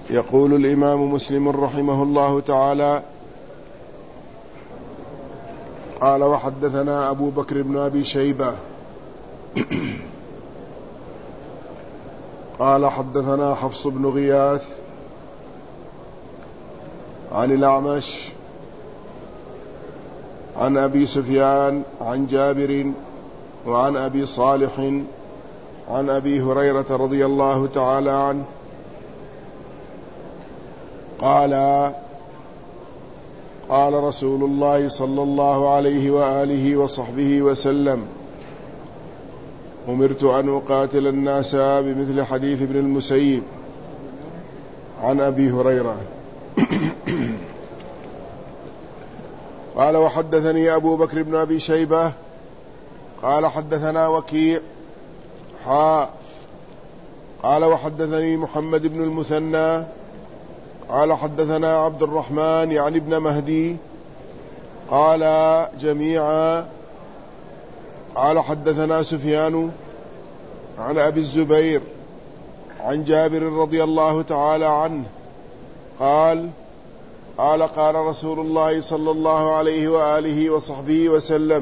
يقول الإمام مسلم رحمه الله تعالى: قال وحدثنا أبو بكر بن أبي شيبة قال حدثنا حفص بن غياث عن الأعمش عن أبي سفيان عن جابر وعن أبي صالح عن أبي هريرة رضي الله تعالى عنه قال: قال رسول الله صلى الله عليه وآله وصحبه وسلم: أمرت أن أقاتل الناس بمثل حديث ابن المسيب عن أبي هريرة. قال وحدثني أبو بكر بن أبي شيبة قال حدثنا وكيع قال وحدثني محمد بن المثنى قال حدثنا عبد الرحمن يعني ابن مهدي قال جميعا قال حدثنا سفيان عن أبي الزبير عن جابر رضي الله تعالى عنه قال: قال رسول الله صلى الله عليه وآله وصحبه وسلم: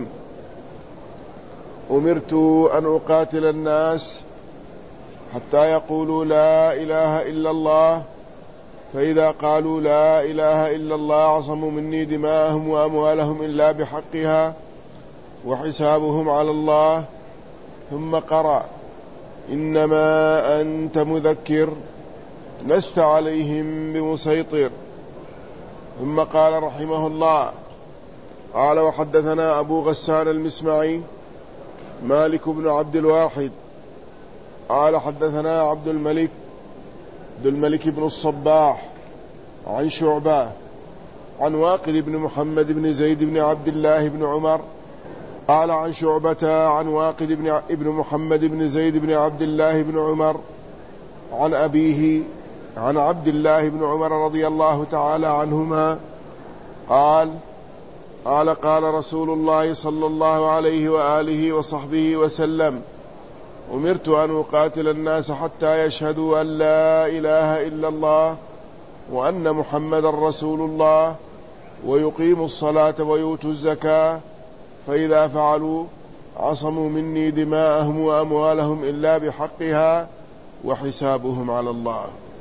أمرت أن أقاتل الناس حتى يقولوا لا إله إلا الله، فإذا قالوا لا إله إلا الله عصموا مني دماءهم وأموالهم إلا بحقها وحسابهم على الله. ثم قرأ: إنما أنت مذكر لست عليهم بمسيطر. ثم قال رحمه الله: قال وحدثنا أبو غسان المسمعي مالك بن عبد الواحد قال حدثنا عبد الملك بن الصباح عن شعبة عن واقد بن محمد بن زيد بن عبد الله بن عمر قال عن شعبة عن واقد بن محمد بن زيد بن عبد الله بن عمر عن أبيه عن عبد الله بن عمر رضي الله تعالى عنهما قال: قال رسول الله صلى الله عليه وآله وصحبه وسلم: أمرت أن أقاتل الناس حتى يشهدوا أن لا إله إلا الله وأن محمد رسول الله ويقيموا الصلاة ويؤتوا الزكاة، فإذا فعلوا عصموا مني دماءهم وأموالهم إلا بحقها وحسابهم على الله.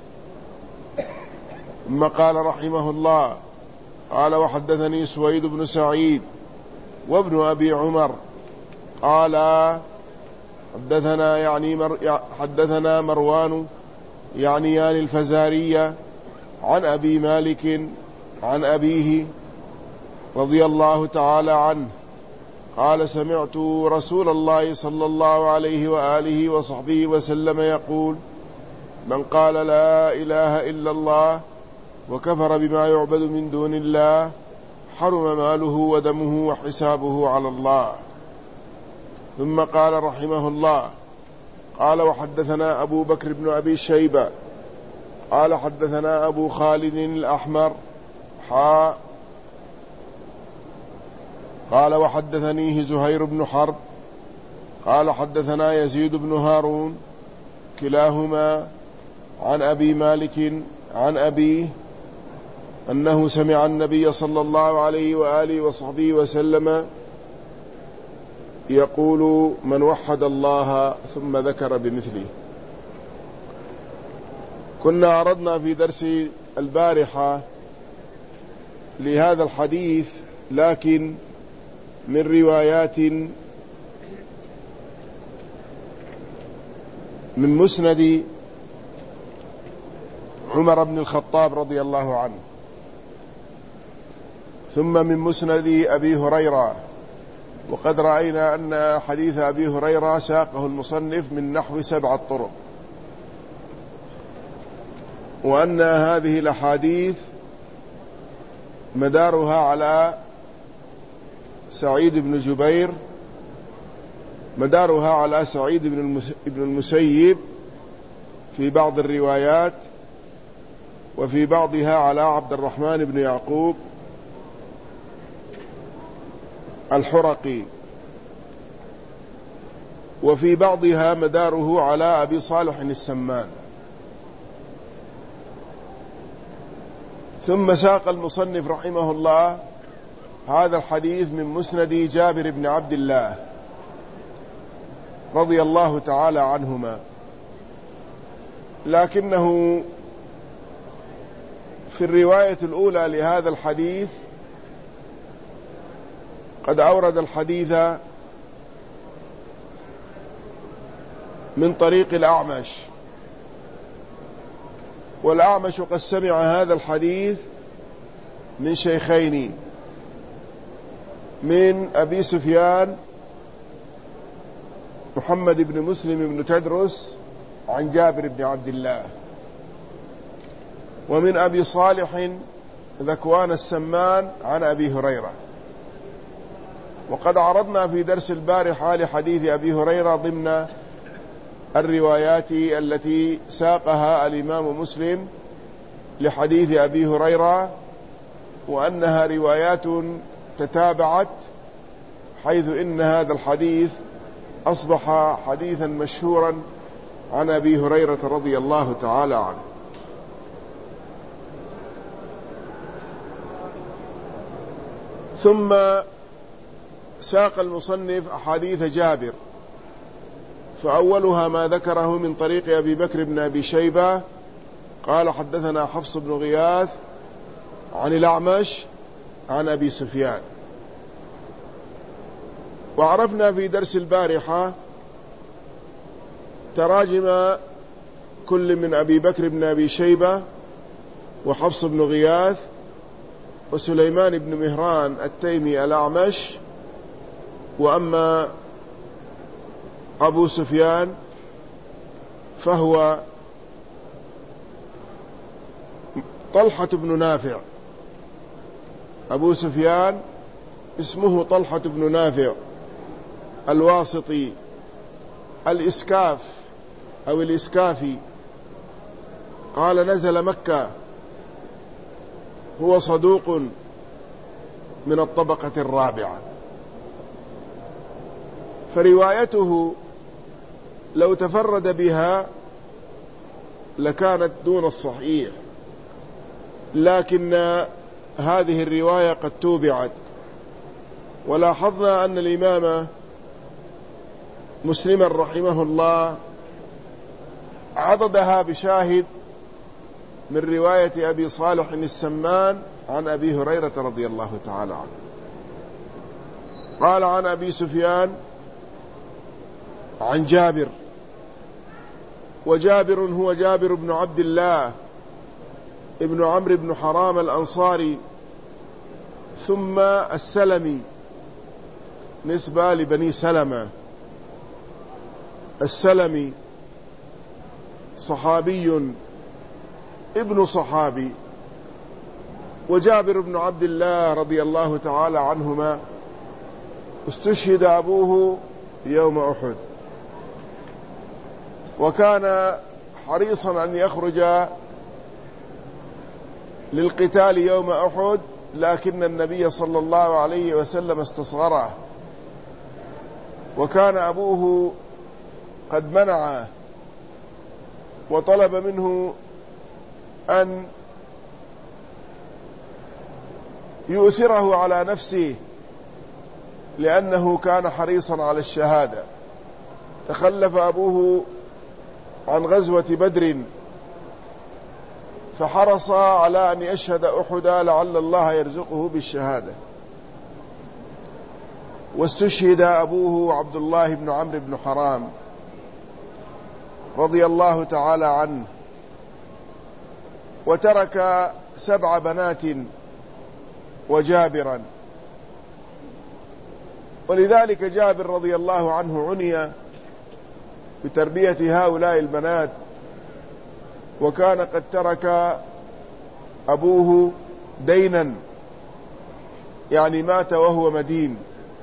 ثم قال رحمه الله: قال وحدثني سويد بن سعيد وابن أبي عمر قال حدثنا مروان يعني الفزارية عن أبي مالك عن أبيه رضي الله تعالى عنه قال: سمعت رسول الله صلى الله عليه وآله وصحبه وسلم يقول: من قال لا إله إلا الله وكفر بما يعبد من دون الله حرم ماله ودمه وحسابه على الله. ثم قال رحمه الله: قال وحدثنا أبو بكر بن أبي شيبة قال حدثنا أبو خالد الأحمر قال وحدثنيه زهير بن حرب قال حدثنا يزيد بن هارون كلاهما عن أبي مالك عن أبيه أنه سمع النبي صلى الله عليه وآله وصحبه وسلم يقول: من وحد الله، ثم ذكر بمثله. كنا عرضنا في درس البارحة لهذا الحديث، لكن من روايات من مسند عمر بن الخطاب رضي الله عنه، ثم من مسند أبي هريرة. وقد رأينا أن حديث أبي هريرة ساقه المصنف من نحو 7 طرق، وأن هذه الأحاديث مدارها على سعيد بن جبير، مدارها على سعيد بن المسيب في بعض الروايات، وفي بعضها على عبد الرحمن بن يعقوب الحرقي، وفي بعضها مداره على أبي صالح السمان. ثم ساق المصنف رحمه الله هذا الحديث من مسند جابر بن عبد الله رضي الله تعالى عنهما، لكنه في الرواية الأولى لهذا الحديث قد أورد الحديث من طريق الأعمش، والأعمش قد سمع هذا الحديث من شيخين، من أبي سفيان محمد بن مسلم بن تدرس عن جابر بن عبد الله، ومن أبي صالح ذكوان السمان عن أبي هريرة. وقد عرضنا في درس البارحة لحديث أبي هريرة ضمن الروايات التي ساقها الإمام مسلم لحديث أبي هريرة، وأنها روايات تتابعت، حيث إن هذا الحديث أصبح حديثا مشهورا عن أبي هريرة رضي الله تعالى عنه. ثم ساق المصنف أحاديث جابر، فأولها ما ذكره من طريق أبي بكر بن أبي شيبة قال حدثنا حفص بن غياث عن الأعمش عن أبي سفيان. وعرفنا في درس البارحة تراجم كل من أبي بكر بن أبي شيبة وحفص بن غياث وسليمان بن مهران التيمي الأعمش. وأما أبو سفيان فهو طلحة بن نافع. أبو سفيان اسمه طلحة بن نافع الواسطي الإسكاف أو الإسكافي، قال نزل مكة، هو صدوق من الطبقة الرابعة. فروايته لو تفرد بها لكانت دون الصحيح، لكن هذه الرواية قد توبعت. ولاحظنا أن الإمام مسلم رحمه الله عضدها بشاهد من رواية أبي صالح السمان عن أبي هريرة رضي الله تعالى عنه. قال عن أبي سفيان عن جابر، وجابر هو جابر بن عبد الله ابن عمرو بن حرام الأنصاري ثم السلمي نسبة لبني سلمة. السلمي صحابي ابن صحابي. وجابر بن عبد الله رضي الله تعالى عنهما استشهد أبوه يوم أحد، وكان حريصا أن يخرج للقتال يوم أحد، لكن النبي صلى الله عليه وسلم استصغره، وكان أبوه قد منعه وطلب منه أن يؤثره على نفسه لأنه كان حريصا على الشهادة. تخلف أبوه عن غزوة بدر فحرص على أن يشهد أحدا لعل الله يرزقه بالشهادة، واستشهد أبوه عبد الله بن عمرو بن حرام رضي الله تعالى عنه، وترك 7 بنات وجابرا. ولذلك جابر رضي الله عنه عني بتربية هؤلاء البنات، وكان قد ترك أبوه دينا، يعني مات وهو مدين،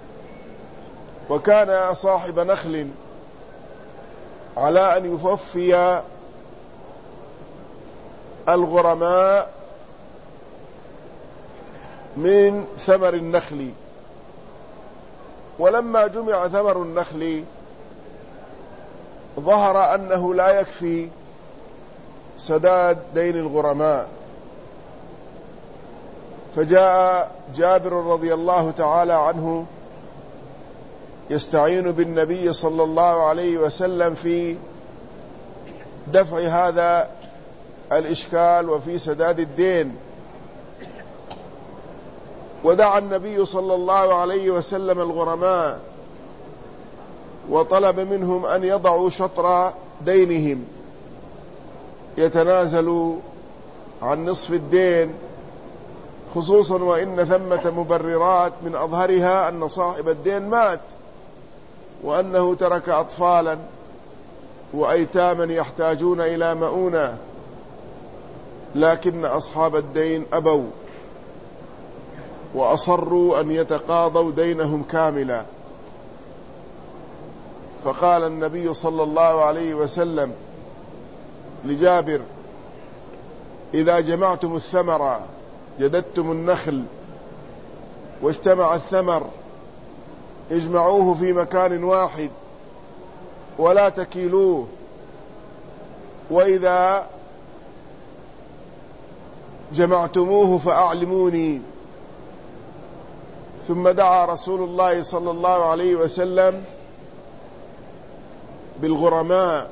وكان صاحب نخل على أن يففي الغرماء من ثمر النخل. ولما جمع ثمر النخل ظهر أنه لا يكفي سداد دين الغرماء، فجاء جابر رضي الله تعالى عنه يستعين بالنبي صلى الله عليه وسلم في دفع هذا الإشكال وفي سداد الدين. ودعا النبي صلى الله عليه وسلم الغرماء وطلب منهم أن يضعوا شطر دينهم، يتنازلوا عن نصف الدين، خصوصا وإن ثمة مبررات من أظهرها أن صاحب الدين مات وأنه ترك أطفالا وأيتاما يحتاجون إلى مؤونة، لكن أصحاب الدين أبوا وأصروا أن يتقاضوا دينهم كاملا. فقال النبي صلى الله عليه وسلم لجابر: إذا جمعتم الثمر، جددتم النخل واجتمع الثمر، اجمعوه في مكان واحد ولا تكيلوه، وإذا جمعتموه فأعلموني. ثم دعا رسول الله صلى الله عليه وسلم بالغرماء،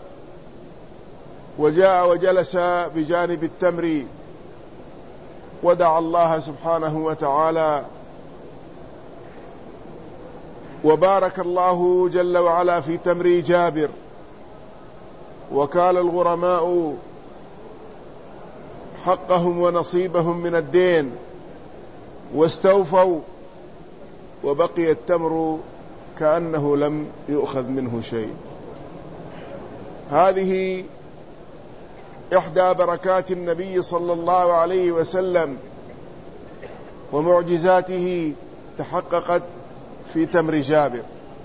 وجاء وجلس بجانب التمر ودعا الله سبحانه وتعالى، وبارك الله جل وعلا في تمر جابر، وكال الغرماء حقهم ونصيبهم من الدين واستوفوا، وبقي التمر كأنه لم يؤخذ منه شيء. هذه إحدى بركات النبي صلى الله عليه وسلم ومعجزاته تحققت في تمر جابر.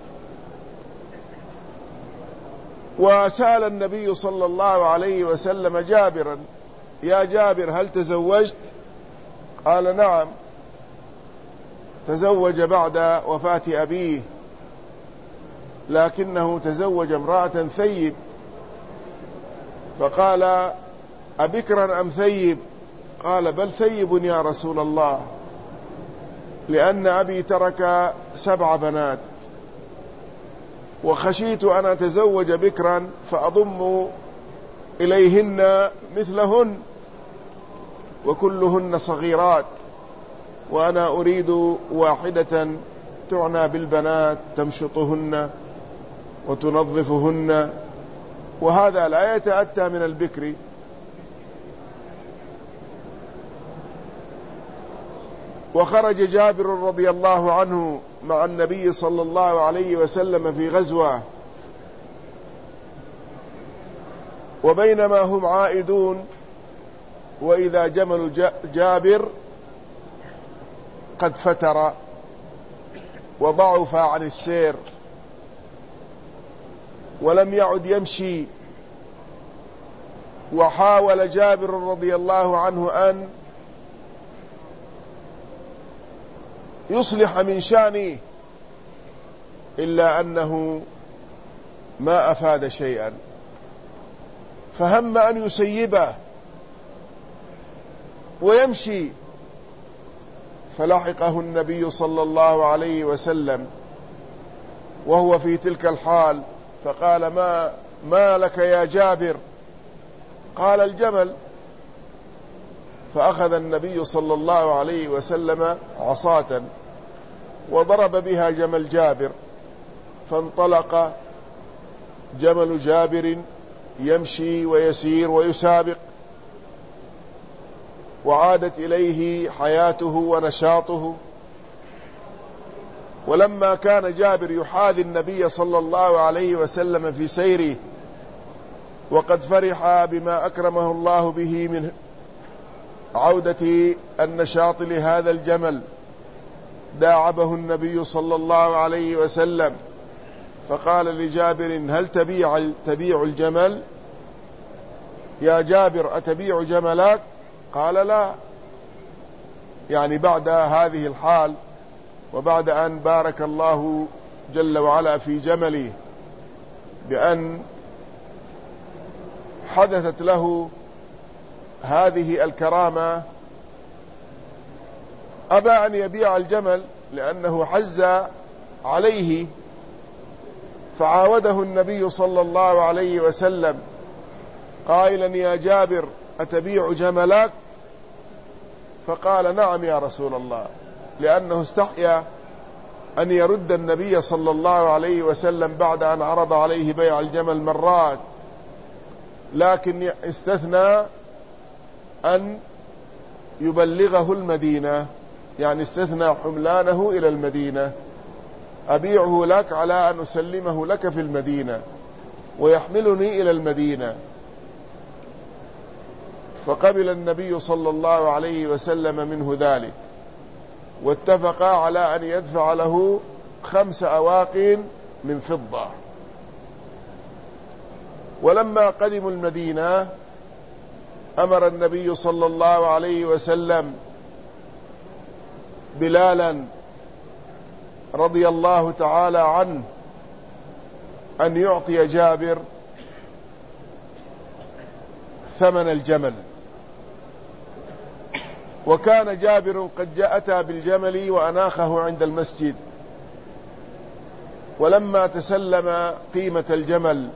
وسأل النبي صلى الله عليه وسلم جابرا: يا جابر، هل تزوجت؟ قال: نعم، تزوج بعد وفاة أبيه، لكنه تزوج امرأة ثيب. فقال: أبكرا أم ثيب؟ قال: بل ثيب يا رسول الله، لأن أبي ترك 7 بنات، وخشيت أن أتزوج بكرا فأضم إليهن مثلهن وكلهن صغيرات، وأنا أريد واحدة تعنى بالبنات تمشطهن وتنظفهن، وهذا لا يتأتى من البكر. وخرج جابر رضي الله عنه مع النبي صلى الله عليه وسلم في غزوة، وبينما هم عائدون وإذا جمل جابر قد فتر وضعف عن السير ولم يعد يمشي. وحاول جابر رضي الله عنه أن يصلح من شأنه، إلا أنه ما أفاد شيئا، فهم أن يسيبه ويمشي. فلحقه النبي صلى الله عليه وسلم وهو في تلك الحال، فقال: ما لك يا جابر؟ قال: الجمل. فأخذ النبي صلى الله عليه وسلم عصاة وضرب بها جمل جابر، فانطلق جمل جابر يمشي ويسير ويسابق، وعادت إليه حياته ونشاطه. ولما كان جابر يحاذي النبي صلى الله عليه وسلم في سيره وقد فرح بما أكرمه الله به من عودة النشاط لهذا الجمل، داعبه النبي صلى الله عليه وسلم فقال لجابر: هل تبيع الجمل؟ يا جابر، أتبيع جملك؟ قال: لا. يعني بعد هذه الحال، وبعد أن بارك الله جل وعلا في جمله بأن حدثت له هذه الكرامة، أبى أن يبيع الجمل لأنه حز عليه، فعاوده النبي صلى الله عليه وسلم قائلا: يا جابر أتبيع جملك؟ فقال: نعم يا رسول الله، لأنه استحيا أن يرد النبي صلى الله عليه وسلم بعد أن عرض عليه بيع الجمل مرات، لكن استثنى أن يبلغه المدينة، يعني استثنى حملانه إلى المدينة، أبيعه لك على أن أسلمه لك في المدينة ويحملني إلى المدينة. فقبل النبي صلى الله عليه وسلم منه ذلك، واتفقا على أن يدفع له 5 أواق من فضة. ولما قدموا المدينة أمر النبي صلى الله عليه وسلم بلالا رضي الله تعالى عنه أن يعطي جابر ثمن الجمل. وكان جابر قد أتى بالجمل وأناخه عند المسجد، ولما تسلم قيمة الجمل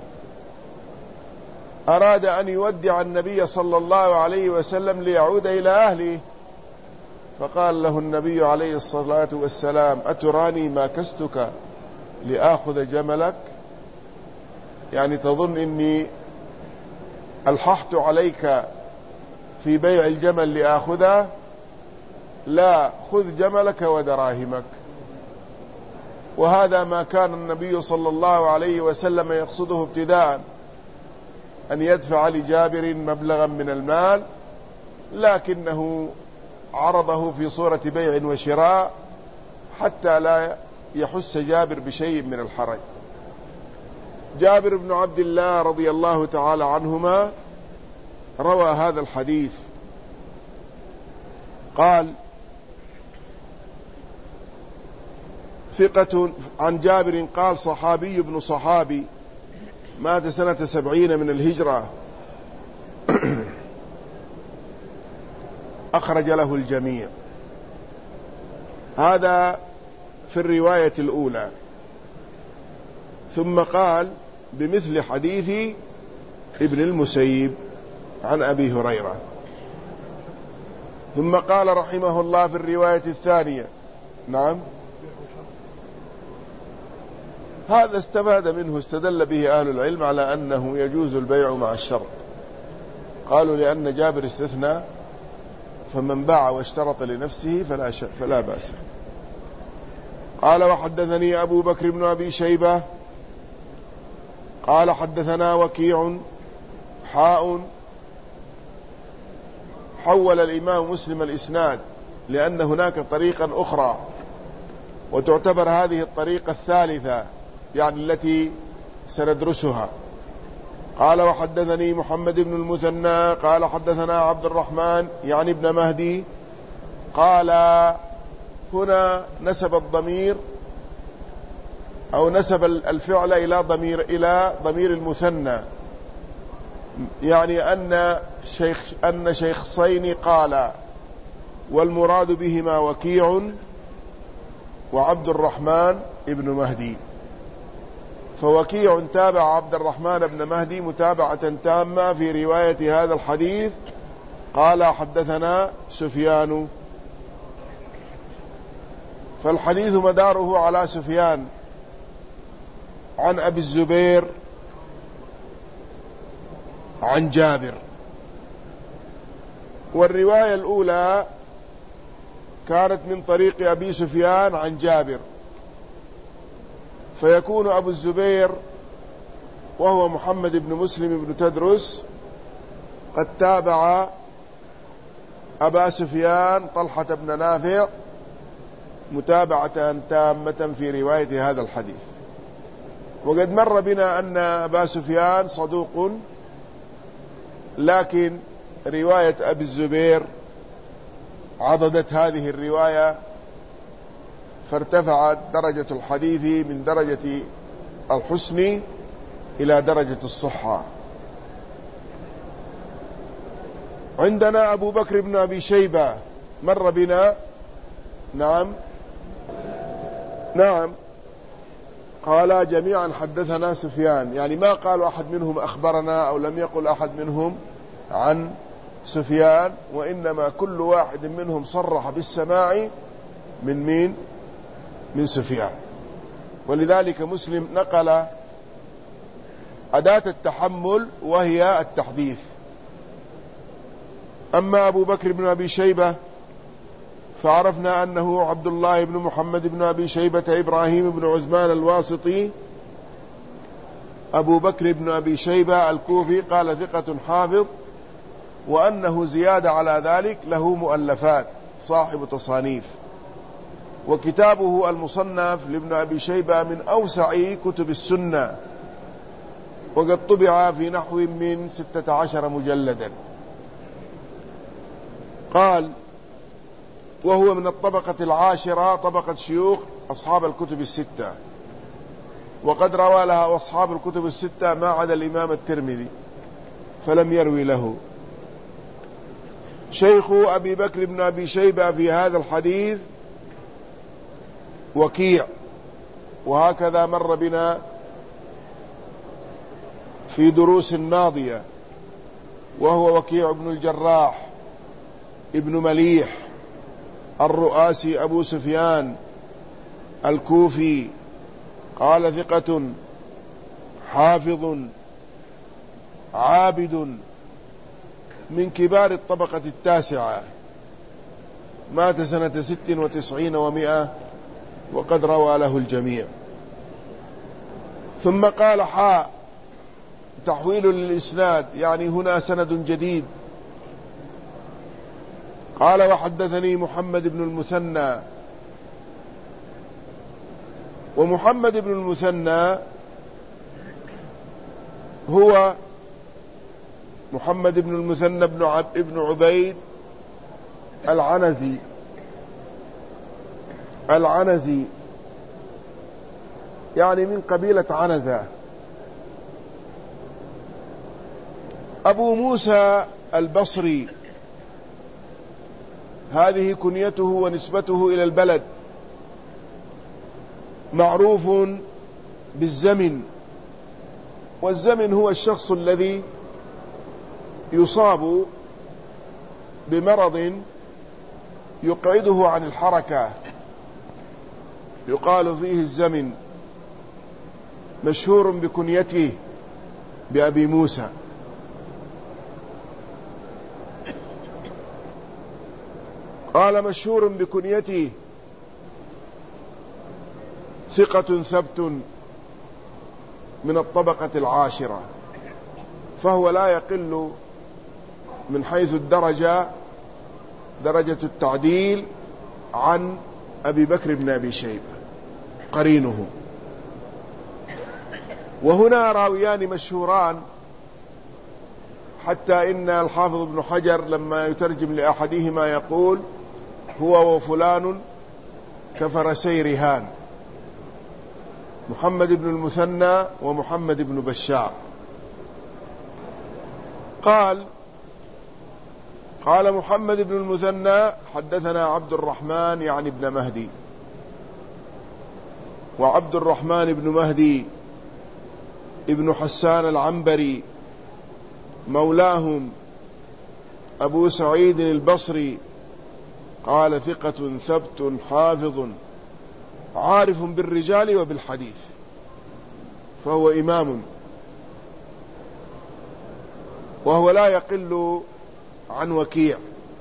أراد أن يودع النبي صلى الله عليه وسلم ليعود إلى أهله، فقال له النبي عليه الصلاة والسلام: أتراني ما كستك لآخذ جملك؟ يعني تظن إني ألححت عليك في بيع الجمل لآخذه؟ لا، خذ جملك ودراهمك. وهذا ما كان النبي صلى الله عليه وسلم يقصده ابتداء، أن يدفع لجابر مبلغا من المال، لكنه عرضه في صورة بيع وشراء حتى لا يحس جابر بشيء من الحرج. جابر بن عبد الله رضي الله تعالى عنهما روى هذا الحديث، قال: ثقة عن جابر قال: صحابي ابن صحابي، مات سنة 70 من الهجرة، أخرج له الجميع. هذا في الرواية الأولى. ثم قال: بمثل حديث ابن المسيب عن أبي هريرة. ثم قال رحمه الله في الرواية الثانية: نعم، هذا استفاد منه، استدل به أهل العلم على أنه يجوز البيع مع الشرط. قالوا لأن جابر استثنى، فمن باع واشترط لنفسه فلا بأس. قال: وحدثني أبو بكر بن أبي شيبة قال: حدثنا وكيع حول الإمام مسلم الإسناد، لأن هناك طريقا أخرى، وتعتبر هذه الطريقة الثالثة، يعني التي سندرسها. قال: وحدثني محمد بن المثنى قال: حدثنا عبد الرحمن يعني ابن مهدي. قال: هنا نسب الضمير أو نسب الفعل إلى ضمير المثنى، يعني أن شيخين قال، والمراد بهما وكيع وعبد الرحمن ابن مهدي. فوكيع تابع عبد الرحمن بن مهدي متابعة تامة في رواية هذا الحديث. قال: حدثنا سفيان. فالحديث مداره على سفيان عن أبي الزبير عن جابر. والرواية الأولى كانت من طريق أبي سفيان عن جابر، فيكون أبو الزبير وهو محمد بن مسلم بن تدرس قد تابع أبا سفيان طلحة بن نافع متابعة تامة في رواية هذا الحديث. وقد مر بنا أن أبا سفيان صدوق، لكن رواية أبي الزبير عضدت هذه الرواية، فارتفعت درجة الحديث من درجة الحسن إلى درجة الصحة. عندنا أبو بكر بن أبي شيبة مر بنا نعم نعم، قال جميعا حدثنا سفيان، يعني ما قال أحد منهم أخبرنا أو لم يقل أحد منهم عن سفيان، وإنما كل واحد منهم صرح بالسماع من مين؟ من سفيان. ولذلك مسلم نقل أداة التحمل وهي التحديث. أما أبو بكر بن أبي شيبة فعرفنا أنه عبد الله بن محمد بن أبي شيبة إبراهيم بن عثمان الواسطي أبو بكر بن أبي شيبة الكوفي، قال ثقة حافظ، وأنه زيادة على ذلك له مؤلفات، صاحب تصانيف، وكتابه المصنف لابن أبي شيبة من أوسع كتب السنة، وقد طبع في نحو من 16 مجلدا. قال وهو من الطبقة العاشرة، طبقة شيوخ أصحاب الكتب الستة، وقد روى لها أصحاب الكتب الستة ما عدا الإمام الترمذي فلم يروي له. شيخ أبي بكر بن أبي شيبة في هذا الحديث وكيع، وهكذا مر بنا في دروس ماضية، وهو وكيع بن الجراح ابن مليح الرؤاسي أبو سفيان الكوفي، قال ثقة حافظ عابد من كبار الطبقة التاسعة، مات سنة 96 و100، وقد روى له الجميع. ثم قال حاء تحويل للإسناد، يعني هنا سند جديد. قال وحدثني محمد بن المثنى، ومحمد بن المثنى هو محمد بن المثنى بن عبيد العنزي، يعني من قبيلة عنزة. أبو موسى البصري هذه كنيته ونسبته إلى البلد، معروف بالزمن، والزمن هو الشخص الذي يصاب بمرض يقعده عن الحركة، يقال فيه الزمن، مشهور بكنيته بأبي موسى. قال مشهور بكنيته، ثقة ثبت من الطبقة العاشرة، فهو لا يقل من حيث الدرجة، درجة التعديل، عن أبي بكر بن أبي شيبة قرينه. وهنا راويان مشهوران، حتى إن الحافظ ابن حجر لما يترجم لأحدهما يقول هو وفلان كفرسي رهان، محمد بن المثنى ومحمد بن بشار. قال محمد بن المثنى حدثنا عبد الرحمن يعني ابن مهدي، وعبد الرحمن بن مهدي ابن حسان العنبري مولاهم أبو سعيد البصري، قال ثقة ثبت حافظ عارف بالرجال وبالحديث، فهو إمام، وهو لا يقل عن وكيع،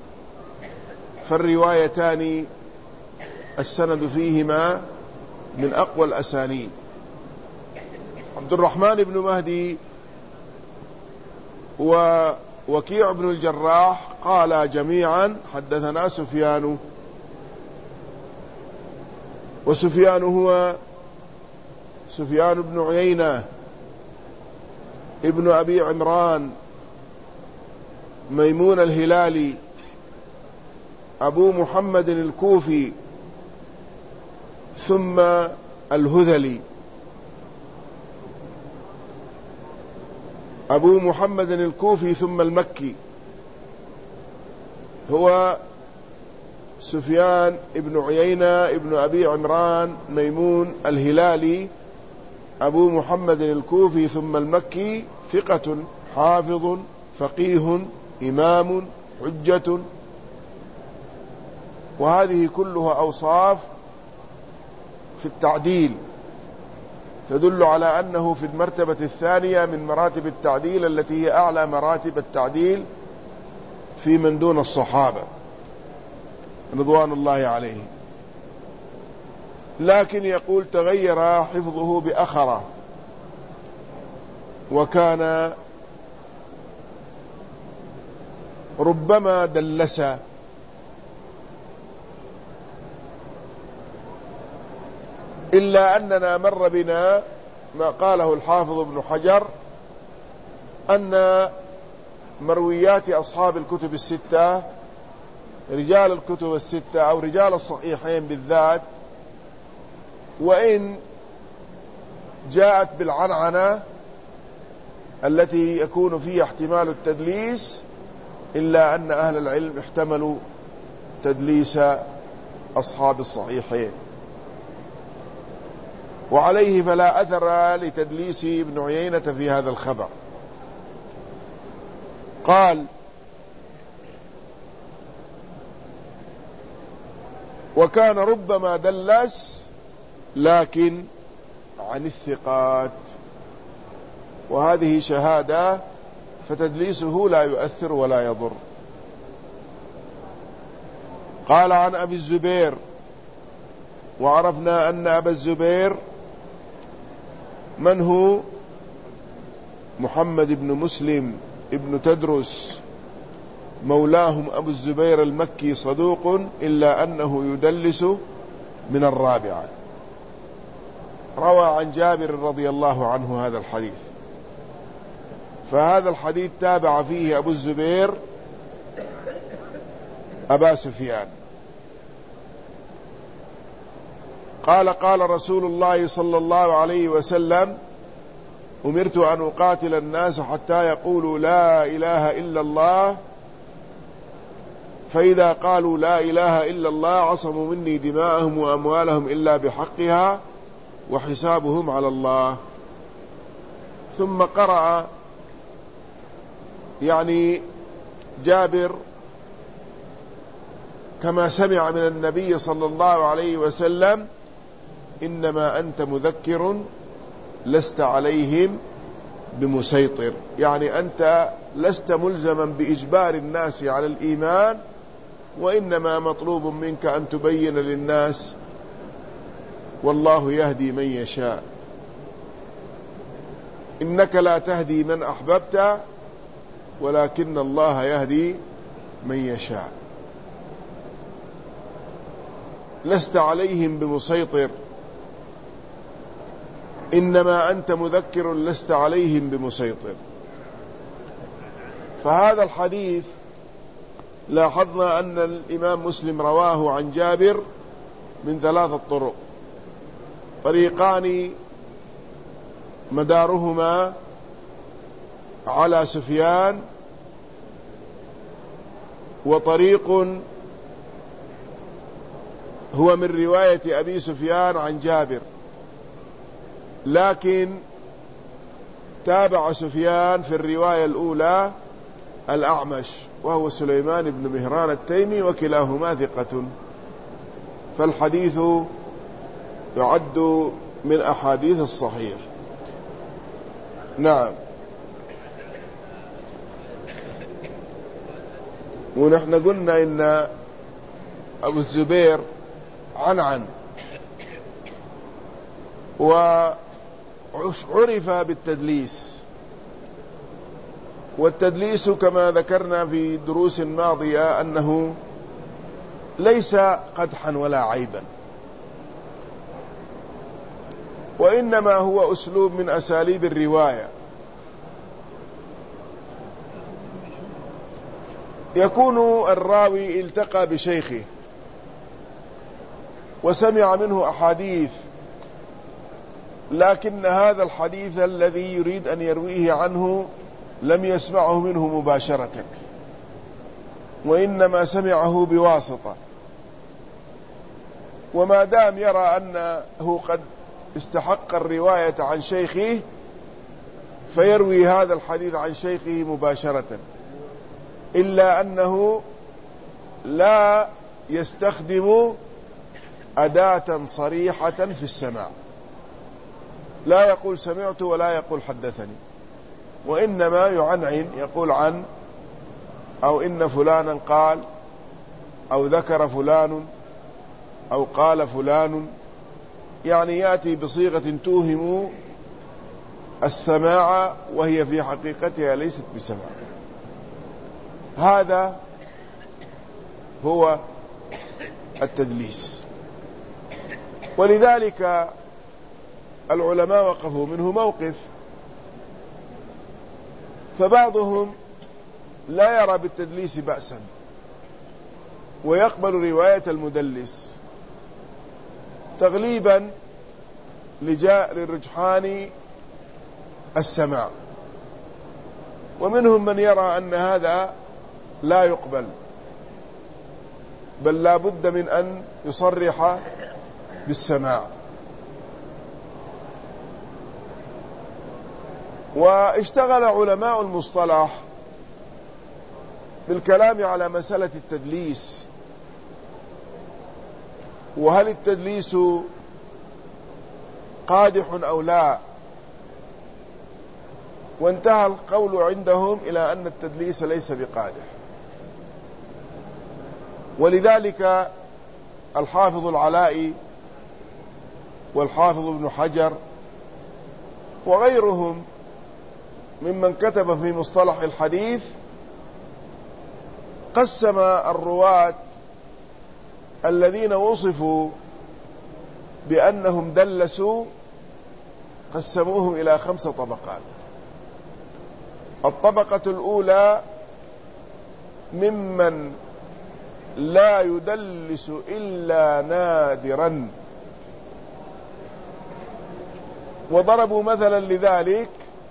فالروايتان السند فيهما من أقوى الأسانيد. عبد الرحمن بن مهدي ووكيع بن الجراح قال جميعا حدثنا سفيان، وسفيان هو سفيان بن عيينة ابن أبي عمران ميمون الهلالي أبو محمد الكوفي ثم الهذلي، أبو محمد الكوفي ثم المكي، هو سفيان ابن عيينة ابن أبي عمران ميمون الهلالي أبو محمد الكوفي ثم المكي، ثقة حافظ فقيه إمام حجة. وهذه كلها أوصاف في التعديل تدل على أنه في المرتبة الثانية من مراتب التعديل التي هي أعلى مراتب التعديل في من دون الصحابة رضوان الله عليهم. لكن يقول تغير حفظه بأخرة، وكان ربما دلس، إلا أننا مر بنا ما قاله الحافظ ابن حجر أن مرويات أصحاب الكتب الستة، رجال الكتب الستة أو رجال الصحيحين بالذات، وإن جاءت بالعنعنة التي يكون فيها احتمال التدليس، إلا أن أهل العلم احتملوا تدليس أصحاب الصحيحين، وعليه فلا أثر لتدليس ابن عيينة في هذا الخبر. قال: وكان ربما دلس لكن عن الثقات، وهذه شهادة، فتدليسه لا يؤثر ولا يضر. قال: عن أبي الزبير، وعرفنا أن أبا الزبير من هو؟ محمد بن مسلم ابن تدرس مولاهم أبو الزبير المكي، صدوق إلا أنه يدلس من الرابعة. روى عن جابر رضي الله عنه هذا الحديث، فهذا الحديث تابع فيه أبو الزبير أبا سفيان. قال: قال رسول الله صلى الله عليه وسلم: أمرت أن أقاتل الناس حتى يقولوا لا إله إلا الله، فإذا قالوا لا إله إلا الله عصموا مني دماءهم وأموالهم إلا بحقها وحسابهم على الله. ثم قرأ يعني جابر كما سمع من النبي صلى الله عليه وسلم: إنما أنت مذكر لست عليهم بمسيطر، يعني أنت لست ملزما بإجبار الناس على الإيمان، وإنما مطلوب منك أن تبين للناس والله يهدي من يشاء، إنك لا تهدي من أحببت ولكن الله يهدي من يشاء، لست عليهم بمسيطر، إنما أنت مذكر لست عليهم بمسيطر. فهذا الحديث لاحظنا أن الإمام مسلم رواه عن جابر من 3 طرق، طريقان مدارهما على سفيان، وطريق هو من رواية أبي سفيان عن جابر، لكن تابع سفيان في الرواية الأولى الأعمش وهو سليمان بن مهران التيمي، وكلاهما ثقة، فالحديث يعد من أحاديث الصحيح. نعم. ونحن قلنا إن أبو الزبير عنعن، وعرف بالتدليس، والتدليس كما ذكرنا في دروس ماضية أنه ليس قدحا ولا عيبا، وإنما هو أسلوب من أساليب الرواية، يكون الراوي التقى بشيخه وسمع منه أحاديث، لكن هذا الحديث الذي يريد أن يرويه عنه لم يسمعه منه مباشرة، وإنما سمعه بواسطة، وما دام يرى أنه قد استحق الرواية عن شيخه فيروي هذا الحديث عن شيخه مباشرة، إلا أنه لا يستخدم أداة صريحة في السماع، لا يقول سمعت ولا يقول حدثني، وإنما يعنعن، يقول عن، أو إن فلانا قال، أو ذكر فلان، أو قال فلان، يعني يأتي بصيغة توهم السماع وهي في حقيقتها ليست بسماع. هذا هو التدليس. ولذلك العلماء وقفوا منه موقف، فبعضهم لا يرى بالتدليس بأسا ويقبل رواية المدلس تغليبا لرجحان السماع، ومنهم من يرى أن هذا لا يقبل، بل لا بد من أن يصرح بالسماع. واشتغل علماء المصطلح بالكلام على مسألة التدليس، وهل التدليس قادح أو لا، وانتهى القول عندهم إلى أن التدليس ليس بقادح. ولذلك الحافظ العلائي والحافظ ابن حجر وغيرهم ممن كتب في مصطلح الحديث قسم الرواة الذين وصفوا بأنهم دلسوا، قسموهم إلى 5 طبقات. الطبقة الأولى ممن لا يدلس إلا نادرا، وضربوا مثلا لذلك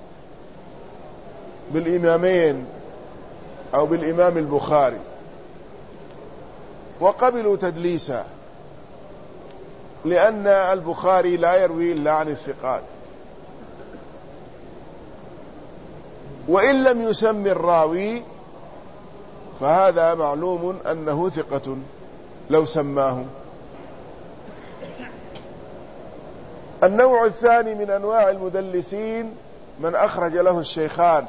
بالإمامين أو بالإمام البخاري، وقبلوا تدليسا، لأن البخاري لا يروي إلا عن الثقات، وإن لم يسم الراوي فهذا معلوم أنه ثقة لو سماه. النوع الثاني من أنواع المدلسين من أخرج له الشيخان،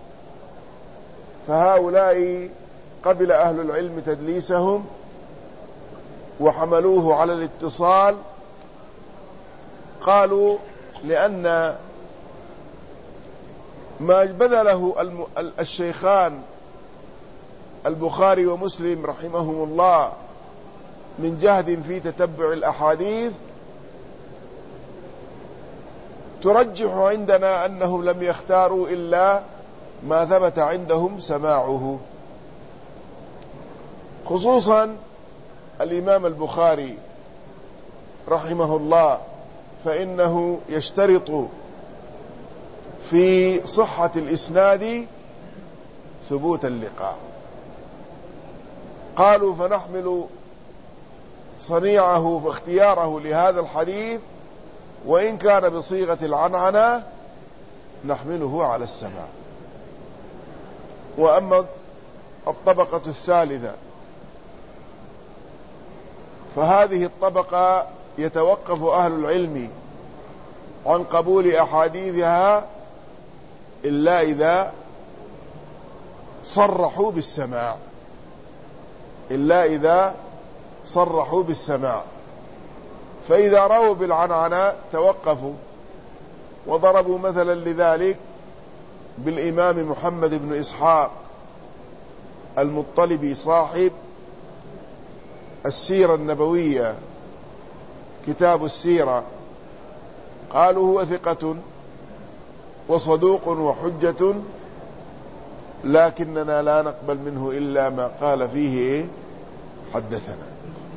فهؤلاء قبل أهل العلم تدليسهم وحملوه على الاتصال، قالوا لأن ما بذله الشيخان البخاري ومسلم رحمهم الله من جهد في تتبع الأحاديث ترجح عندنا أنهم لم يختاروا إلا ما ثبت عندهم سماعه، خصوصا الإمام البخاري رحمه الله، فإنه يشترط في صحة الإسناد ثبوت اللقاء. قالوا فنحمل صنيعه واختياره لهذا الحديث وإن كان بصيغة العنعنة نحمله على السماع. وأما الطبقة الثالثة فهذه الطبقة يتوقف أهل العلم عن قبول أحاديثها إلا إذا صرحوا بالسماع، إلا إذا صرحوا بالسماع، فإذا رووا بالعنعنة توقفوا، وضربوا مثلا لذلك بالإمام محمد بن إسحاق المطلبي صاحب السيرة النبوية كتاب السيرة، قالوا هو ثقة وصدوق وحجة، لكننا لا نقبل منه إلا ما قال فيه حدثنا.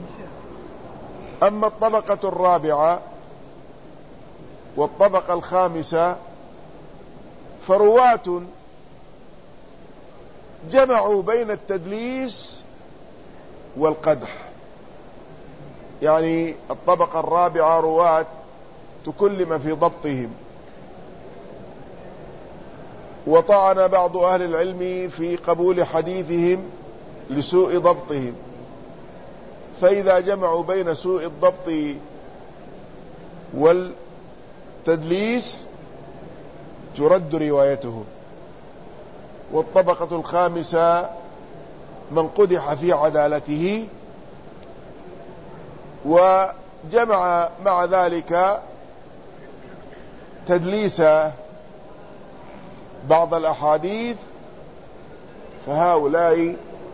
أما الطبقة الرابعة والطبقة الخامسة فرواة جمعوا بين التدليس والقدح، يعني الطبقة الرابعة رواة تكلم في ضبطهم. وطعن بعض أهل العلم في قبول حديثهم لسوء ضبطهم، فإذا جمعوا بين سوء الضبط والتدليس ترد روايتهم. والطبقة الخامسة من قدح في عدالته وجمع مع ذلك تدليس بعض الأحاديث، فهؤلاء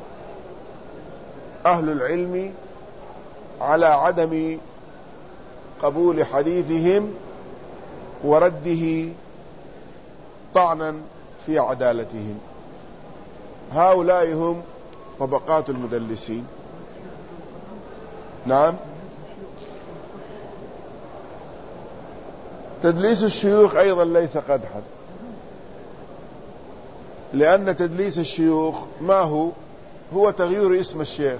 أهل العلم على عدم قبول حديثهم ورده طعنا في عدالتهم. هؤلاء هم طبقات المدلسين. نعم. تدليس الشيوخ أيضا ليس قدحا، لأن تدليس الشيوخ ما هو تغيير اسم الشيخ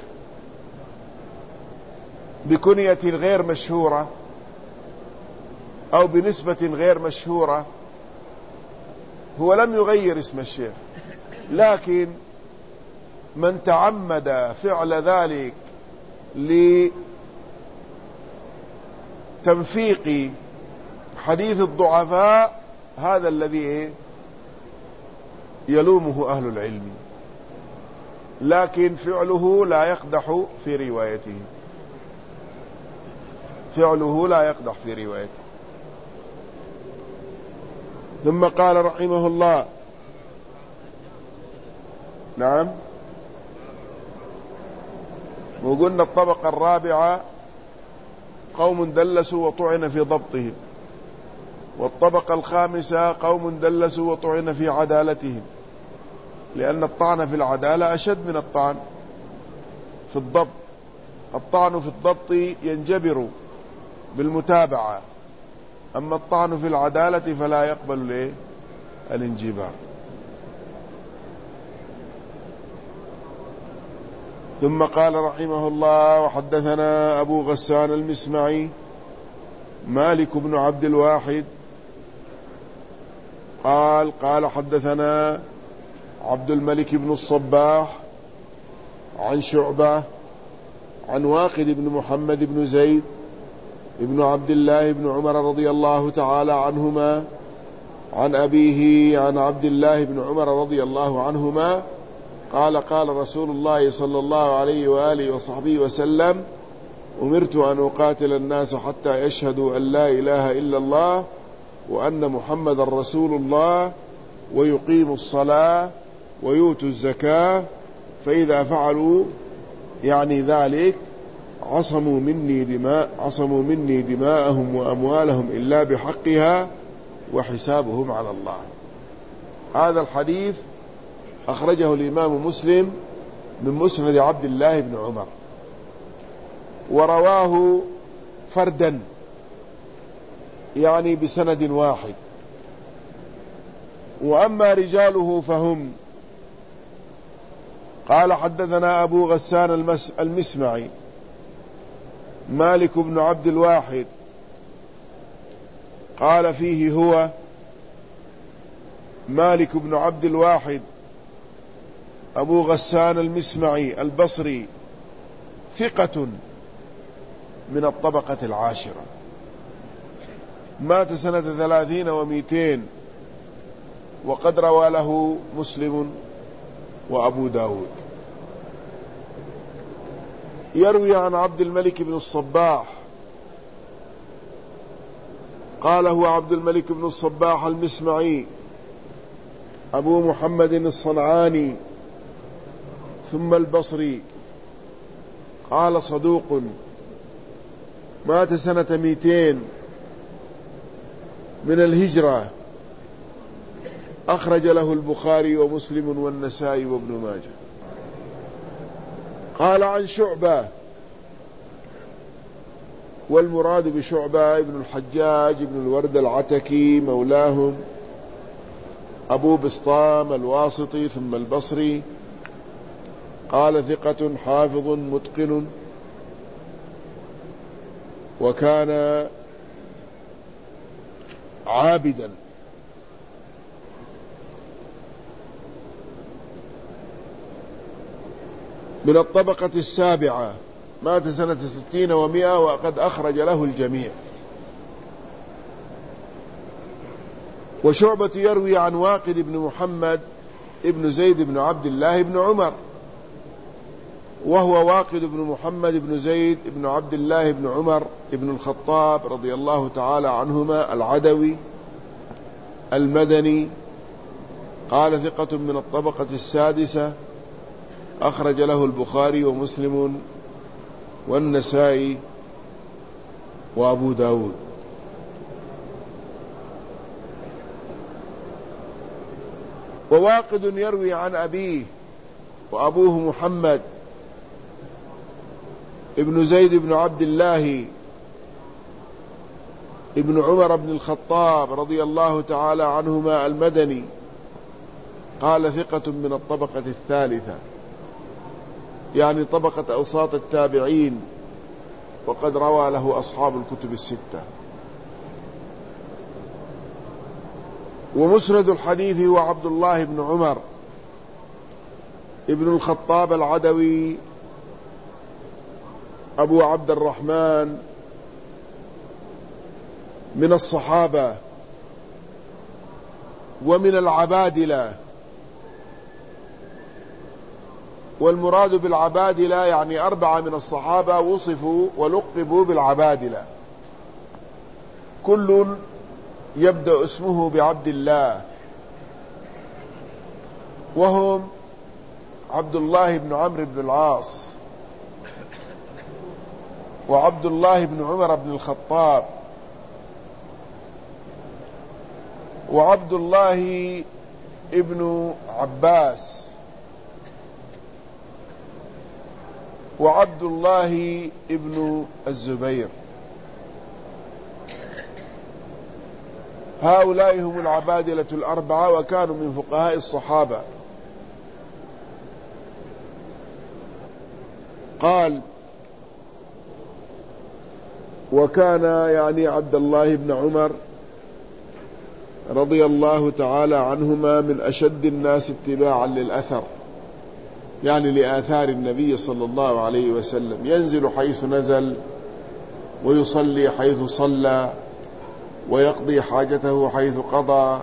بكنية غير مشهورة أو بنسبة غير مشهورة. هو لم يغير اسم الشيخ، لكن من تعمد فعل ذلك لتنفيق حديث الضعفاء هذا الذي يلومه أهل العلم، لكن فعله لا يقدح في روايته، فعله لا يقدح في روايته. ثم قال رحمه الله: نعم. وقلنا الطبقة الرابعة قوم دلسوا وطعن في ضبطهم، والطبقة الخامسة قوم دلسوا وطعن في عدالتهم، لأن الطعن في العدالة أشد من الطعن في الضبط. الطعن في الضبط ينجبر بالمتابعة، أما الطعن في العدالة فلا يقبل الانجبار. ثم قال رحمه الله: وحدثنا أبو غسان المسمعي مالك بن عبد الواحد قال حدثنا عبد الملك بن الصباح عن شعبة عن واقد بن محمد بن زيد ابن عبد الله بن عمر رضي الله تعالى عنهما عن أبيه عن عبد الله بن عمر رضي الله عنهما قال: قال رسول الله صلى الله عليه وآله وصحبه وسلم: أمرت أن أقاتل الناس حتى يشهدوا أن لا إله إلا الله وأن محمد رسول الله ويقيموا الصلاة ويؤتوا الزكاة، فإذا فعلوا يعني ذلك عصموا مني دماءهم وأموالهم إلا بحقها وحسابهم على الله. هذا الحديث أخرجه الإمام مسلم من مسند عبد الله بن عمر، ورواه فردا يعني بسند واحد. وأما رجاله فهم: قال حدثنا أبو غسان المسمعي مالك بن عبد الواحد، قال فيه هو مالك بن عبد الواحد أبو غسان المسمعي البصري، ثقة من الطبقة العاشرة، مات سنة 30 و200، وقد روى له مسلم وأبو داود. يروي عن عبد الملك بن الصباح قال: هو عبد الملك بن الصباح المسمعي أبو محمد الصنعاني ثم البصري، قال: صدوق، مات سنة 200 من الهجرة، أخرج له البخاري ومسلم والنسائي وابن ماجه. قال: عن شعبة، والمراد بشعبة ابن الحجاج ابن الورد العتكي مولاهم، أبو بسطام الواسطي ثم البصري، قال: ثقة حافظ متقن، وكان عابدا. من الطبقة السابعة، مات سنة 60 و100 وقد أخرج له الجميع. وشعبة يروي عن واقد بن محمد ابن زيد بن عبد الله بن عمر، وهو واقد بن محمد بن زيد بن عبد الله بن عمر بن الخطاب رضي الله تعالى عنهما العدوي المدني، قال ثقة من الطبقة السادسة، أخرج له البخاري ومسلم والنسائي وأبو داود. وواقد يروي عن أبيه، وأبوه محمد ابن زيد بن عبد الله ابن عمر بن الخطاب رضي الله تعالى عنهما المدني، قال ثقة من الطبقة الثالثة، يعني طبقة أوساط التابعين، وقد روى له أصحاب الكتب الستة. ومسند الحديث هو عبد الله بن عمر ابن الخطاب العدوي أبو عبد الرحمن من الصحابة ومن العبادلة. والمراد بالعبادلة يعني 4 من الصحابة وصفوا ولقبوا بالعبادلة، كل يبدأ اسمه بعبد الله، وهم عبد الله بن عمرو بن العاص، وعبد الله بن عمر بن الخطاب، وعبد الله ابن عباس، وعبد الله ابن الزبير. هؤلاء هم العبادلة 4، وكانوا من فقهاء الصحابة. قال: وكان يعني عبد الله بن عمر رضي الله تعالى عنهما من أشد الناس اتباعا للأثر، يعني لآثار النبي صلى الله عليه وسلم، ينزل حيث نزل، ويصلي حيث صلى، ويقضي حاجته حيث قضى،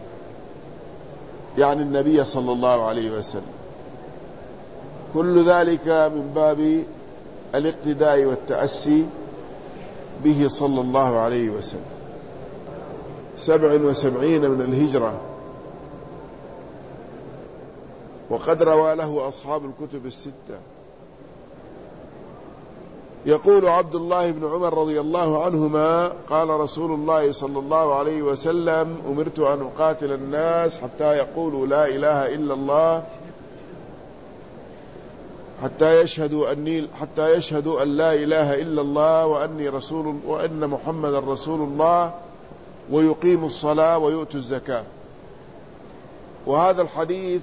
يعني النبي صلى الله عليه وسلم. كل ذلك من باب الاقتداء والتأسي به صلى الله عليه وسلم. 77 من الهجرة، وقد روى له أصحاب الكتب الستة. يقول عبد الله بن عمر رضي الله عنهما: قال رسول الله صلى الله عليه وسلم: أمرت أن أقاتل الناس حتى يقولوا لا إله إلا الله، حتى يشهدوا أن لا إله إلا الله وأن محمد رسول الله، ويقيموا الصلاة ويؤتوا الزكاة. وهذا الحديث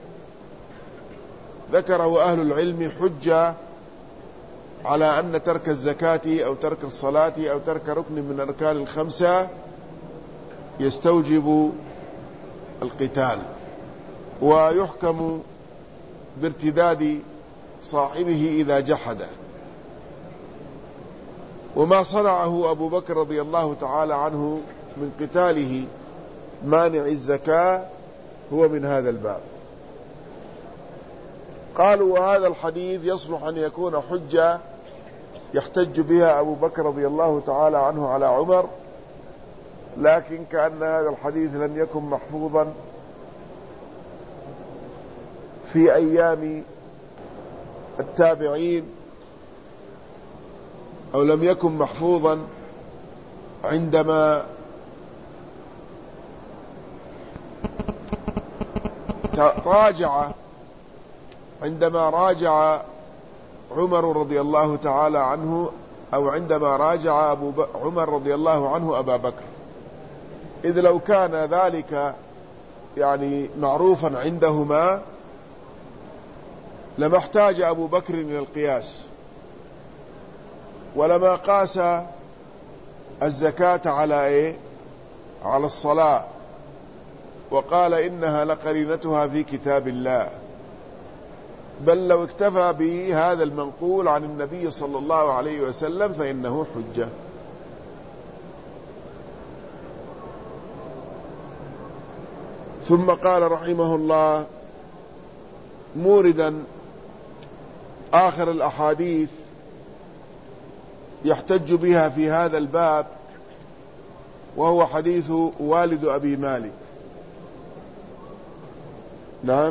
ذكره أهل العلم حجة على أن ترك الزكاة أو ترك الصلاة أو ترك ركن من أركان الخمسة يستوجب القتال، ويحكم بارتداد صاحبه إذا جحده. وما صنعه أبو بكر رضي الله تعالى عنه من قتاله مانع الزكاة هو من هذا الباب. قالوا: وهذا الحديث يصلح أن يكون حجة يحتج بها أبو بكر رضي الله تعالى عنه على عمر، لكن كأن هذا الحديث لم يكن محفوظا في أيام التابعين، أو لم يكن محفوظا عندما راجع عمر رضي الله تعالى عنه، أو عندما راجع عمر رضي الله عنه أبا بكر، إذ لو كان ذلك يعني معروفا عندهما لما احتاج أبو بكر إلى القياس، ولما قاس الزكاة على إيه؟ على الصلاة، وقال إنها لقرينتها في كتاب الله، بل لو اكتفى بهذا المنقول عن النبي صلى الله عليه وسلم فإنه حجة. ثم قال رحمه الله موردا آخر الأحاديث يحتج بها في هذا الباب، وهو حديث والد أبي مالك. نعم،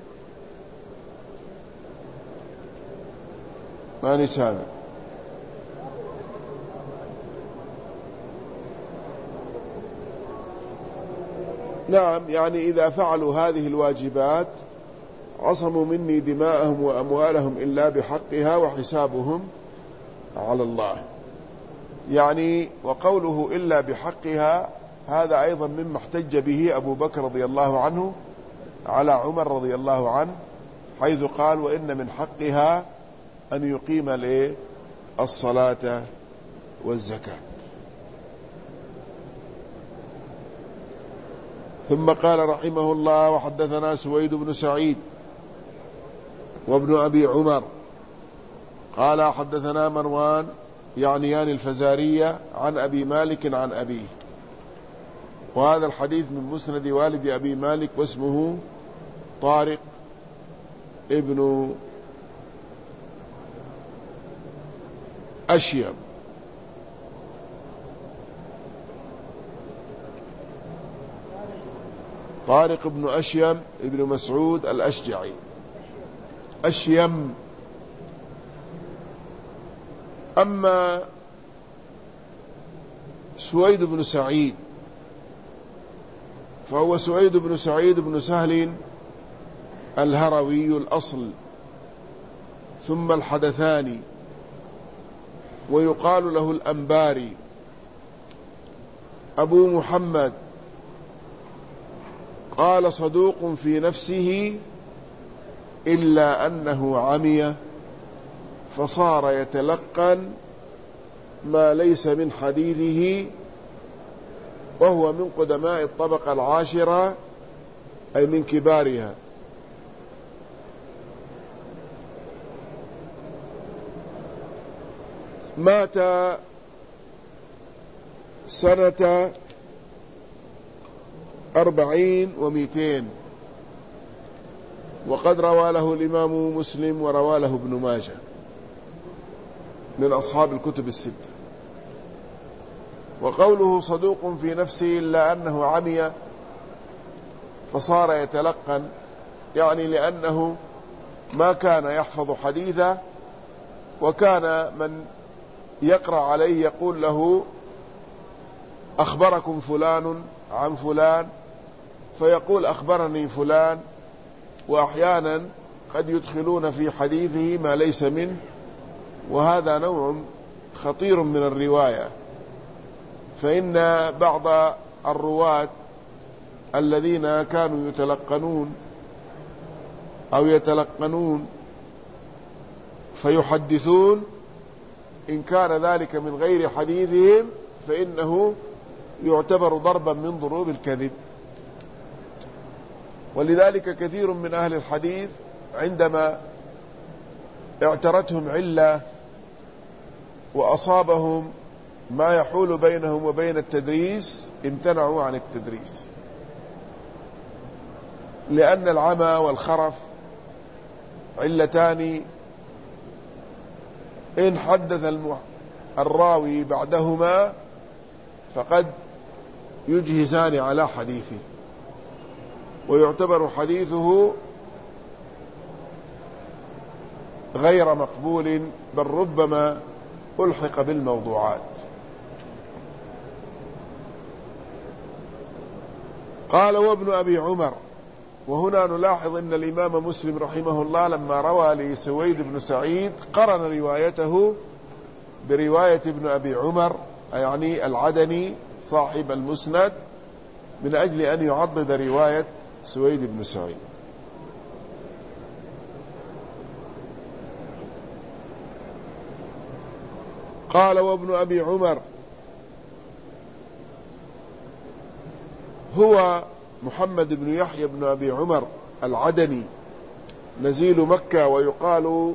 ما سامع. نعم، يعني إذا فعلوا هذه الواجبات عصموا مني دماءهم وأموالهم إلا بحقها وحسابهم على الله. يعني وقوله إلا بحقها هذا أيضا مما احتج به أبو بكر رضي الله عنه على عمر رضي الله عنه، حيث قال وإن من حقها أن يقيم الصلاة والزكاة. ثم قال رحمه الله وحدثنا سويد بن سعيد وابن أبي عمر قال حدثنا مروان يعنيان الفزارية عن أبي مالك عن أبيه، وهذا الحديث من مسند والد أبي مالك واسمه طارق ابن أشيم. طارق بن أشيم ابن مسعود الأشجعي. أشيم. أما سويد بن سعيد فهو سويد بن سعيد بن سهل الهروي الأصل، ثم الحدثاني، ويقال له الأنباري، أبو محمد. قال صدوق في نفسه إلا أنه عمي فصار يتلقن ما ليس من حديثه، وهو من قدماء الطبقة العاشرة أي من كبارها. مات سنة 40 و200، وقد روى له الإمام مسلم وروى له ابن ماجه من أصحاب الكتب الستة. وقوله صدوق في نفسه إلا أنه عمي فصار يتلقن، يعني لأنه ما كان يحفظ حديثه، وكان من يقرأ عليه يقول له أخبركم فلان عن فلان، فيقول أخبرني فلان، وأحيانا قد يدخلون في حديثه ما ليس منه، وهذا نوع خطير من الرواية. فإن بعض الرواة الذين كانوا يتلقنون فيحدثون، إن كان ذلك من غير حديثهم فإنه يعتبر ضربا من ضروب الكذب. ولذلك كثير من أهل الحديث عندما اعترتهم علة وأصابهم ما يحول بينهم وبين التدريس امتنعوا عن التدريس، لأن العمى والخرف علتان إن حدث الراوي بعدهما فقد يجهزان على حديثه، ويعتبر حديثه غير مقبول، بل ربما ألحق بالموضوعات. قال وابن أبي عمر. وهنا نلاحظ أن الإمام مسلم رحمه الله لما روى لسويد بن سعيد قرن روايته برواية ابن أبي عمر، يعني العدني صاحب المسند، من أجل أن يعضد رواية سويد بن سعيد. قال وابن أبي عمر هو محمد بن يحيى بن أبي عمر العدني نزيل مكة، ويقال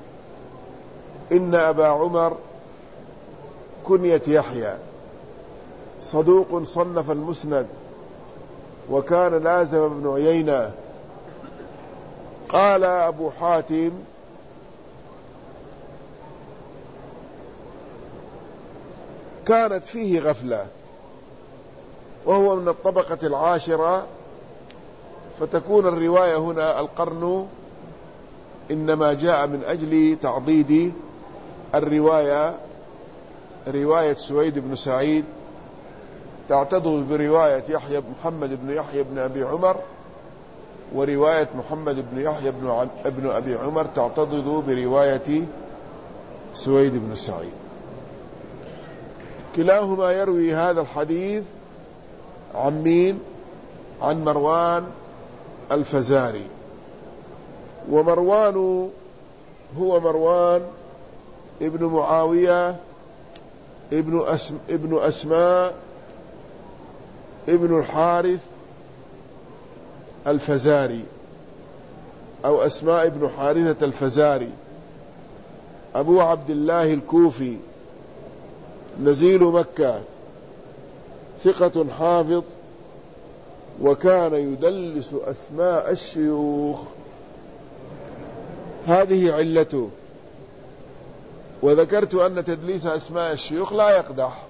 إن أبا عمر كنية يحيى، صدوق صنف المسند، وكان لازم بن عيينة. قال أبو حاتم: كانت فيه غفلة، وهو من الطبقة العاشرة، فتكون الرواية هنا القرن إنما جاء من أجل تعضيد الرواية. رواية سويد بن سعيد تعتضد برواية محمد بن يحيى بن أبي عمر، ورواية محمد بن يحيى بن أبي عمر تعتضد برواية سويد بن سعيد. كلاهما يروي هذا الحديث عن مين؟ عن مروان الفزاري. ومروان هو مروان ابن معاوية ابن أسماء ابن الحارث الفزاري، أو أسماء ابن حارثة الفزاري، أبو عبد الله الكوفي، نزيل مكة، ثقة حافظ، وكان يدلس أسماء الشيوخ. هذه علته. وذكرت أن تدليس أسماء الشيوخ لا يقدح.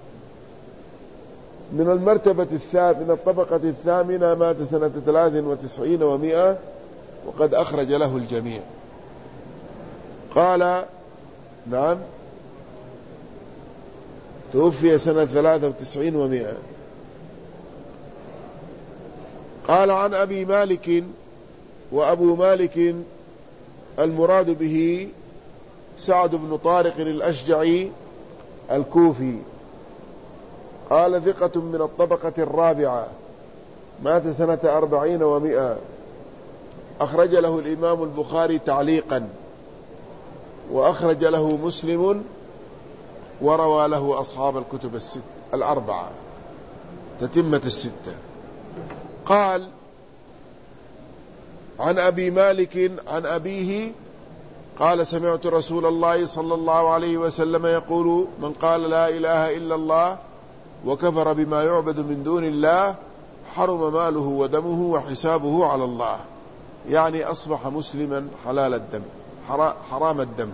من المرتبة من الطبقة الثامنة، مات سنة 93 و100، وقد أخرج له الجميع. قال: نعم، توفي سنة 93 و100. قال: عن أبي مالك. وأبو مالك المراد به سعد بن طارق الأشجعي الكوفي، قال: ثقة من الطبقة الرابعة، مات سنة 40 و100، أخرج له الإمام البخاري تعليقا، وأخرج له مسلم، وروى له أصحاب الكتب الأربعة، تتمة الستة. قال: عن أبي مالك عن أبيه قال: سمعت رسول الله صلى الله عليه وسلم يقول: من قال لا إله إلا الله وكفر بما يعبد من دون الله حرم ماله ودمه وحسابه على الله. يعني أصبح مسلما حلال الدم، حرام الدم.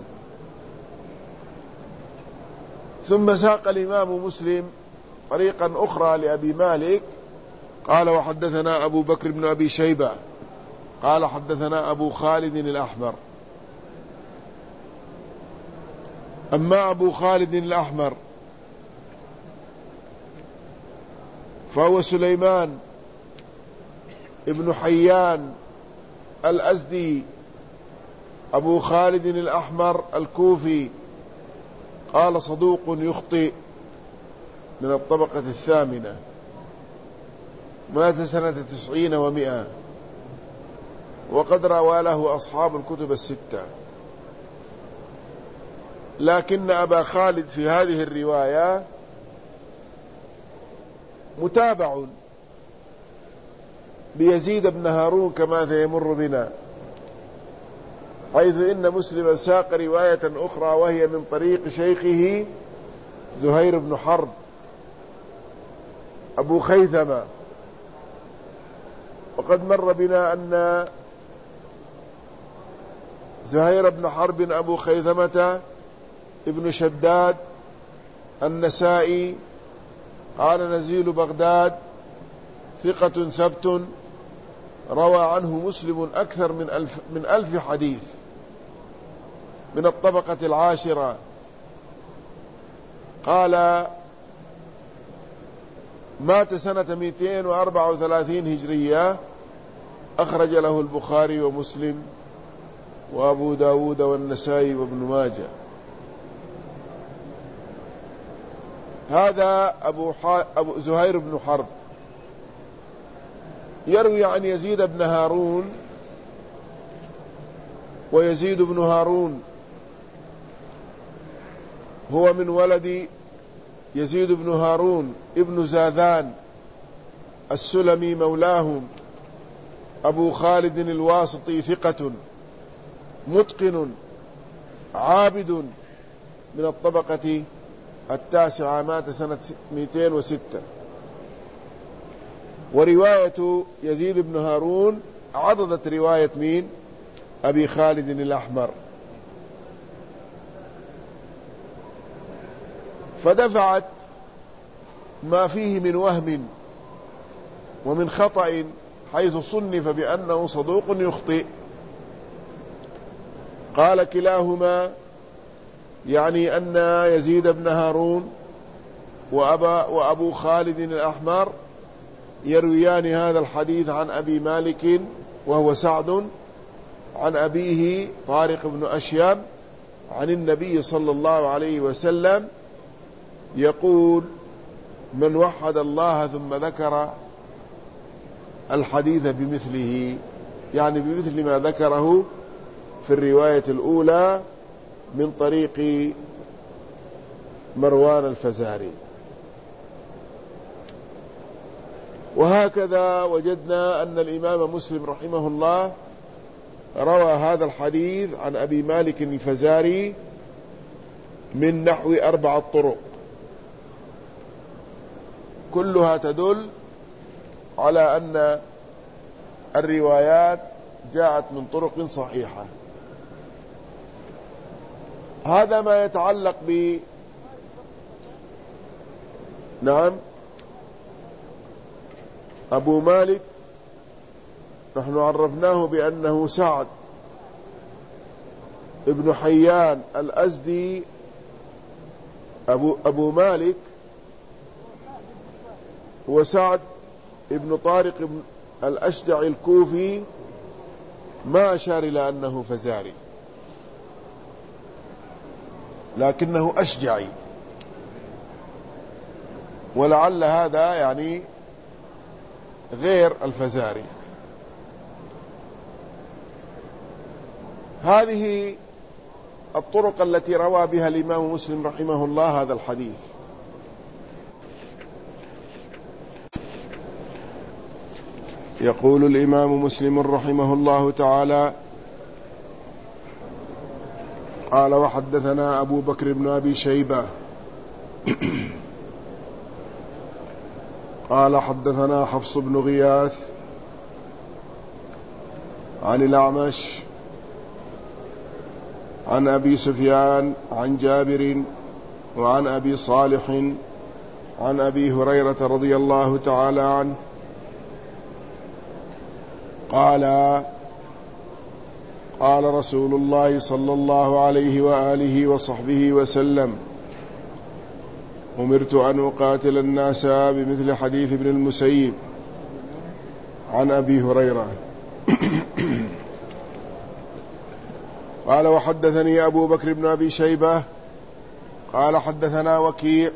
ثم ساق الإمام مسلم طريقا أخرى لأبي مالك، قال: وحدثنا أبو بكر بن أبي شيبة قال: حدثنا أبو خالد الأحمر. أما أبو خالد الأحمر فهو سليمان ابن حيان الأزدي، أبو خالد الأحمر الكوفي، قال: صدوق يخطئ، من الطبقة الثامنة، مات سنة 90 و100، وقد روى له أصحاب الكتب الستة. لكن أبا خالد في هذه الرواية متابع بيزيد بن هارون كما سيمر بنا، حيث إن مسلم ساق رواية أخرى وهي من طريق شيخه زهير بن حرب أبو خيثمة. وقد مر بنا أن زهير بن حرب أبو خيثمة ابن شداد النسائي، قال: نزيل بغداد، ثقة ثبت، روى عنه مسلم أكثر من 1000 حديث، من الطبقة العاشرة. قال: مات سنة 234 هجرية، أخرج له البخاري ومسلم وأبو داود والنسائي وابن ماجه. هذا أبو زهير بن حرب يروي عن يزيد بن هارون، ويزيد بن هارون هو من ولد يزيد بن هارون ابن زاذان السلمي مولاهم أبو خالد الواسطي ثقة متقن عابد من الطبقة 9، مات سنة 206. ورواية يزيد بن هارون عضدت رواية مين؟ أبي خالد الأحمر، فدفعت ما فيه من وهم ومن خطأ، حيث صنف بأنه صدوق يخطئ. قال كلاهما، يعني أن يزيد بن هارون وأبو خالد الأحمر يرويان هذا الحديث عن أبي مالك وهو سعد، عن أبيه طارق بن أشيم، عن النبي صلى الله عليه وسلم يقول: من وحد الله ثم ذكر الحديث بمثله، يعني بمثل ما ذكره في الرواية الأولى من طريق مروان الفزاري. وهكذا وجدنا أن الإمام مسلم رحمه الله روى هذا الحديث عن أبي مالك الفزاري من نحو 4 طرق، كلها تدل على أن الروايات جاءت من طرق صحيحة. هذا ما يتعلق نعم أبو مالك، نحن عرفناه بأنه سعد ابن حيان الأزدي. أبو مالك هو سعد ابن طارق ابن الأشجع الكوفي، ما أشار إلى أنه فزاري، لكنه أشجعي، ولعل هذا يعني غير الفزاري. هذه الطرق التي روى بها الإمام مسلم رحمه الله هذا الحديث. يقول الإمام مسلم رحمه الله تعالى: قال: وحدثنا أبو بكر بن أبي شيبة قال: حدثنا حفص بن غياث عن الأعمش عن أبي سفيان عن جابر وعن أبي صالح عن أبي هريرة رضي الله تعالى عنه قال: قال رسول الله صلى الله عليه وآله وصحبه وسلم: أمرت أن أقاتل الناس بمثل حديث ابن المسيب عن أبي هريرة. قال: وحدثني أبو بكر بن أبي شيبة قال: حدثنا وكيع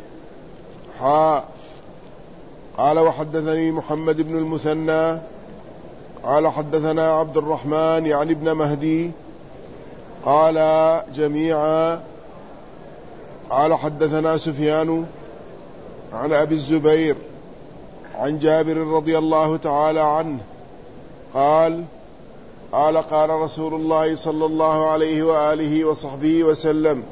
قال: وحدثني محمد بن المثنى قال: حدثنا عبد الرحمن يعني ابن مهدي قال جميعا قال: حدثنا سفيان عن أبي الزبير عن جابر رضي الله تعالى عنه قال: قال رسول الله صلى الله عليه وآله وصحبه وسلم: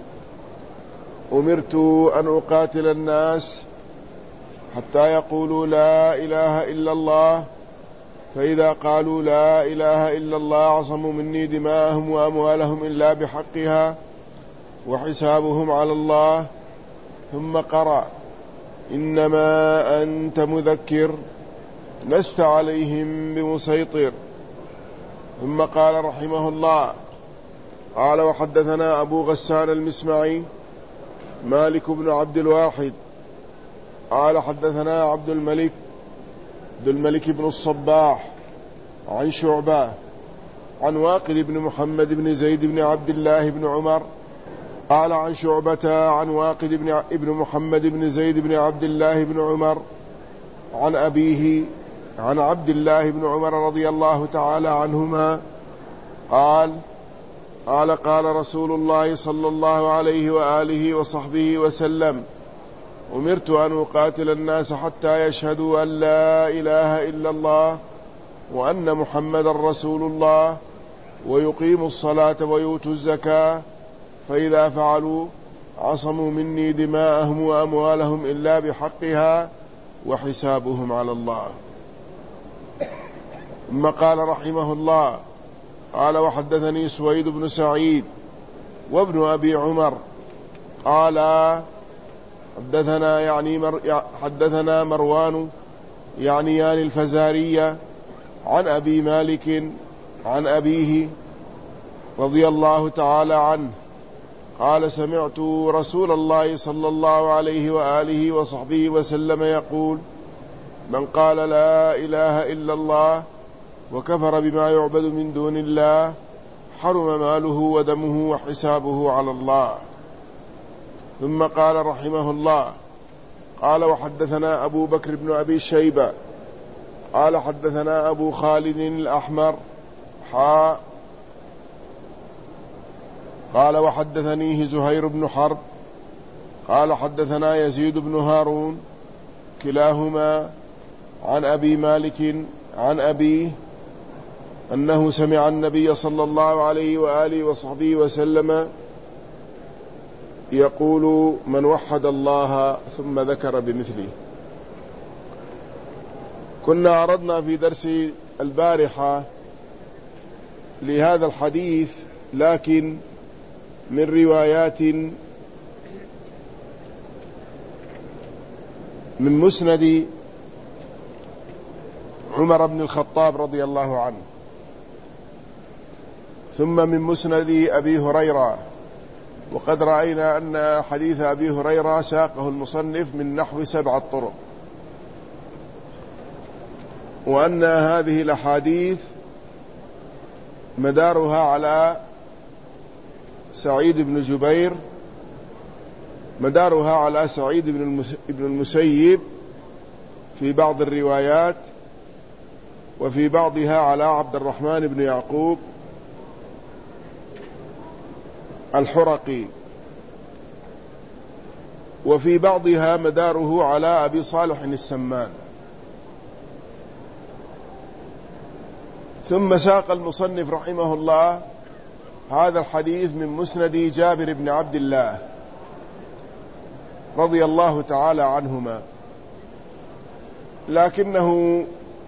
أمرت أن أقاتل الناس حتى يقولوا لا إله إلا الله، فإذا قالوا لا إله إلا الله عصموا مني دماءهم وأموالهم إلا بحقها وحسابهم على الله. ثم قرأ: إنما أنت مذكر لست عليهم بمسيطر. ثم قال رحمه الله: قال: وحدثنا أبو غسان المسمعي مالك بن عبد الواحد قال: حدثنا عبد الملك بن الصباح عن شعبة عن واقد بن محمد بن زيد بن عبد الله بن عمر قال: عن شعبة عن واقد بن محمد بن زيد بن عبد الله بن عمر عن أبيه عن عبد الله بن عمر رضي الله تعالى عنهما قال: قال رسول الله صلى الله عليه وآله وصحبه وسلم: أمرت أن أقاتل الناس حتى يشهدوا أن لا إله إلا الله وأن محمدا رسول الله ويقيموا الصلاة ويؤتوا الزكاة، فإذا فعلوا عصموا مني دماءهم وأموالهم إلا بحقها وحسابهم على الله. ثم قال رحمه الله: قال وحدثني سويد بن سعيد وابن أبي عمر قال حدثنا مروان يعني الفزارية عن أبي مالك عن أبيه رضي الله تعالى عنه قال: سمعت رسول الله صلى الله عليه وآله وصحبه وسلم يقول: من قال لا إله إلا الله وكفر بما يعبد من دون الله حرم ماله ودمه وحسابه على الله. ثم قال رحمه الله: قال وحدثنا أبو بكر بن أبي شيبة قال حدثنا أبو خالد الأحمر قال وحدثنيه زهير بن حرب قال حدثنا يزيد بن هارون كلاهما عن أبي مالك عن أبيه أنه سمع النبي صلى الله عليه وآله وصحبه وسلم يقول: من وحد الله، ثم ذكر بمثله. كنا عرضنا في درس البارحة لهذا الحديث، لكن من روايات من مسند عمر بن الخطاب رضي الله عنه، ثم من مسند أبي هريرة. وقد رأينا أن حديث أبي هريرة ساقه المصنف من نحو 7 طرق، وأن هذه الأحاديث مدارها على سعيد بن جبير، مدارها على سعيد بن المسيب في بعض الروايات، وفي بعضها على عبد الرحمن بن يعقوب الحرقي، وفي بعضها مداره على أبي صالح السمان. ثم ساق المصنف رحمه الله هذا الحديث من مسند جابر بن عبد الله رضي الله تعالى عنهما، لكنه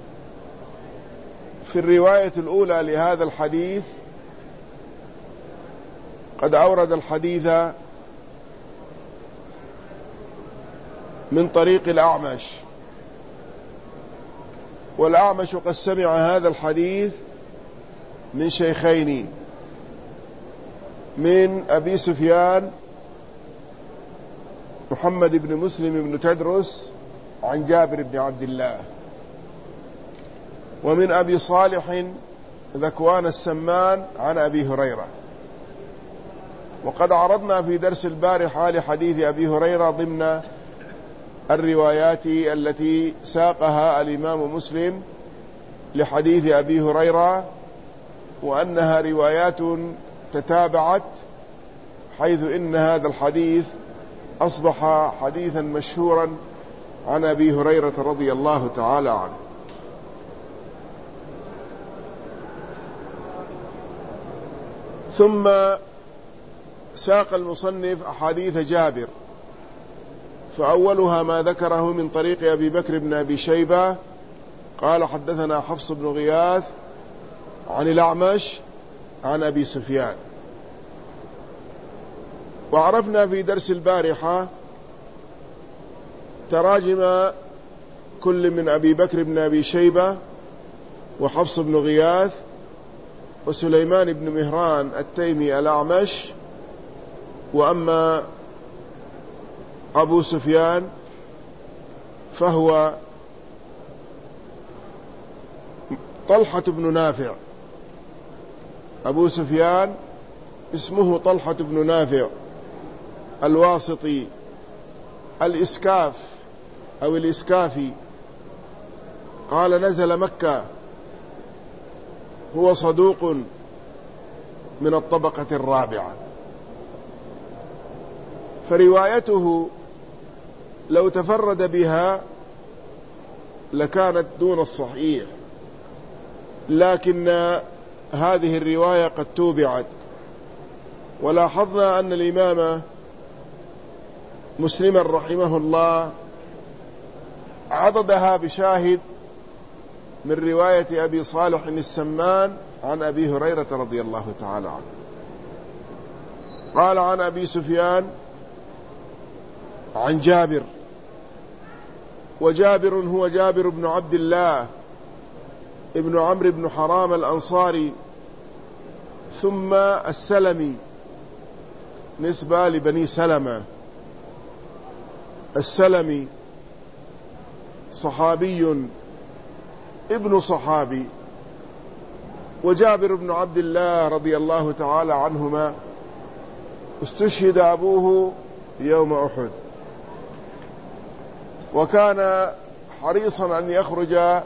في الرواية الأولى لهذا الحديث قد أورد الحديث من طريق الأعمش، والأعمش قد سمع هذا الحديث من شيخين، من أبي سفيان محمد بن مسلم بن تدرس عن جابر بن عبد الله، ومن أبي صالح ذكوان السمان عن أبي هريرة. وقد عرضنا في درس البارحة لحديث أبي هريرة ضمن الروايات التي ساقها الإمام مسلم لحديث أبي هريرة، وأنها روايات تتابعت، حيث إن هذا الحديث أصبح حديثا مشهورا عن أبي هريرة رضي الله تعالى عنه. ثم ساق المصنف أحاديث جابر، فأولها ما ذكره من طريق أبي بكر بن أبي شيبة قال حدثنا حفص بن غياث عن الأعمش عن أبي سفيان. وعرفنا في درس البارحة تراجم كل من أبي بكر بن أبي شيبة وحفص بن غياث وسليمان بن مهران التيمي الأعمش. وأما أبو سفيان فهو طلحة بن نافع. أبو سفيان اسمه طلحة بن نافع الواسطي الإسكاف أو الإسكافي، قال نزل مكة، هو صدوق من الطبقة الرابعة. فروايته لو تفرد بها لكانت دون الصحيح، لكن هذه الرواية قد توبعت. ولاحظنا أن الإمام مسلما رحمه الله عضدها بشاهد من رواية أبي صالح السمان عن أبي هريرة رضي الله تعالى عنه قال عن أبي سفيان عن جابر، وجابر هو جابر بن عبد الله ابن عمرو بن حرام الأنصاري ثم السلمي نسبة لبني سلمة. السلمي صحابي ابن صحابي، وجابر بن عبد الله رضي الله تعالى عنهما استشهد أبوه يوم أحد، وكان حريصا أن يخرج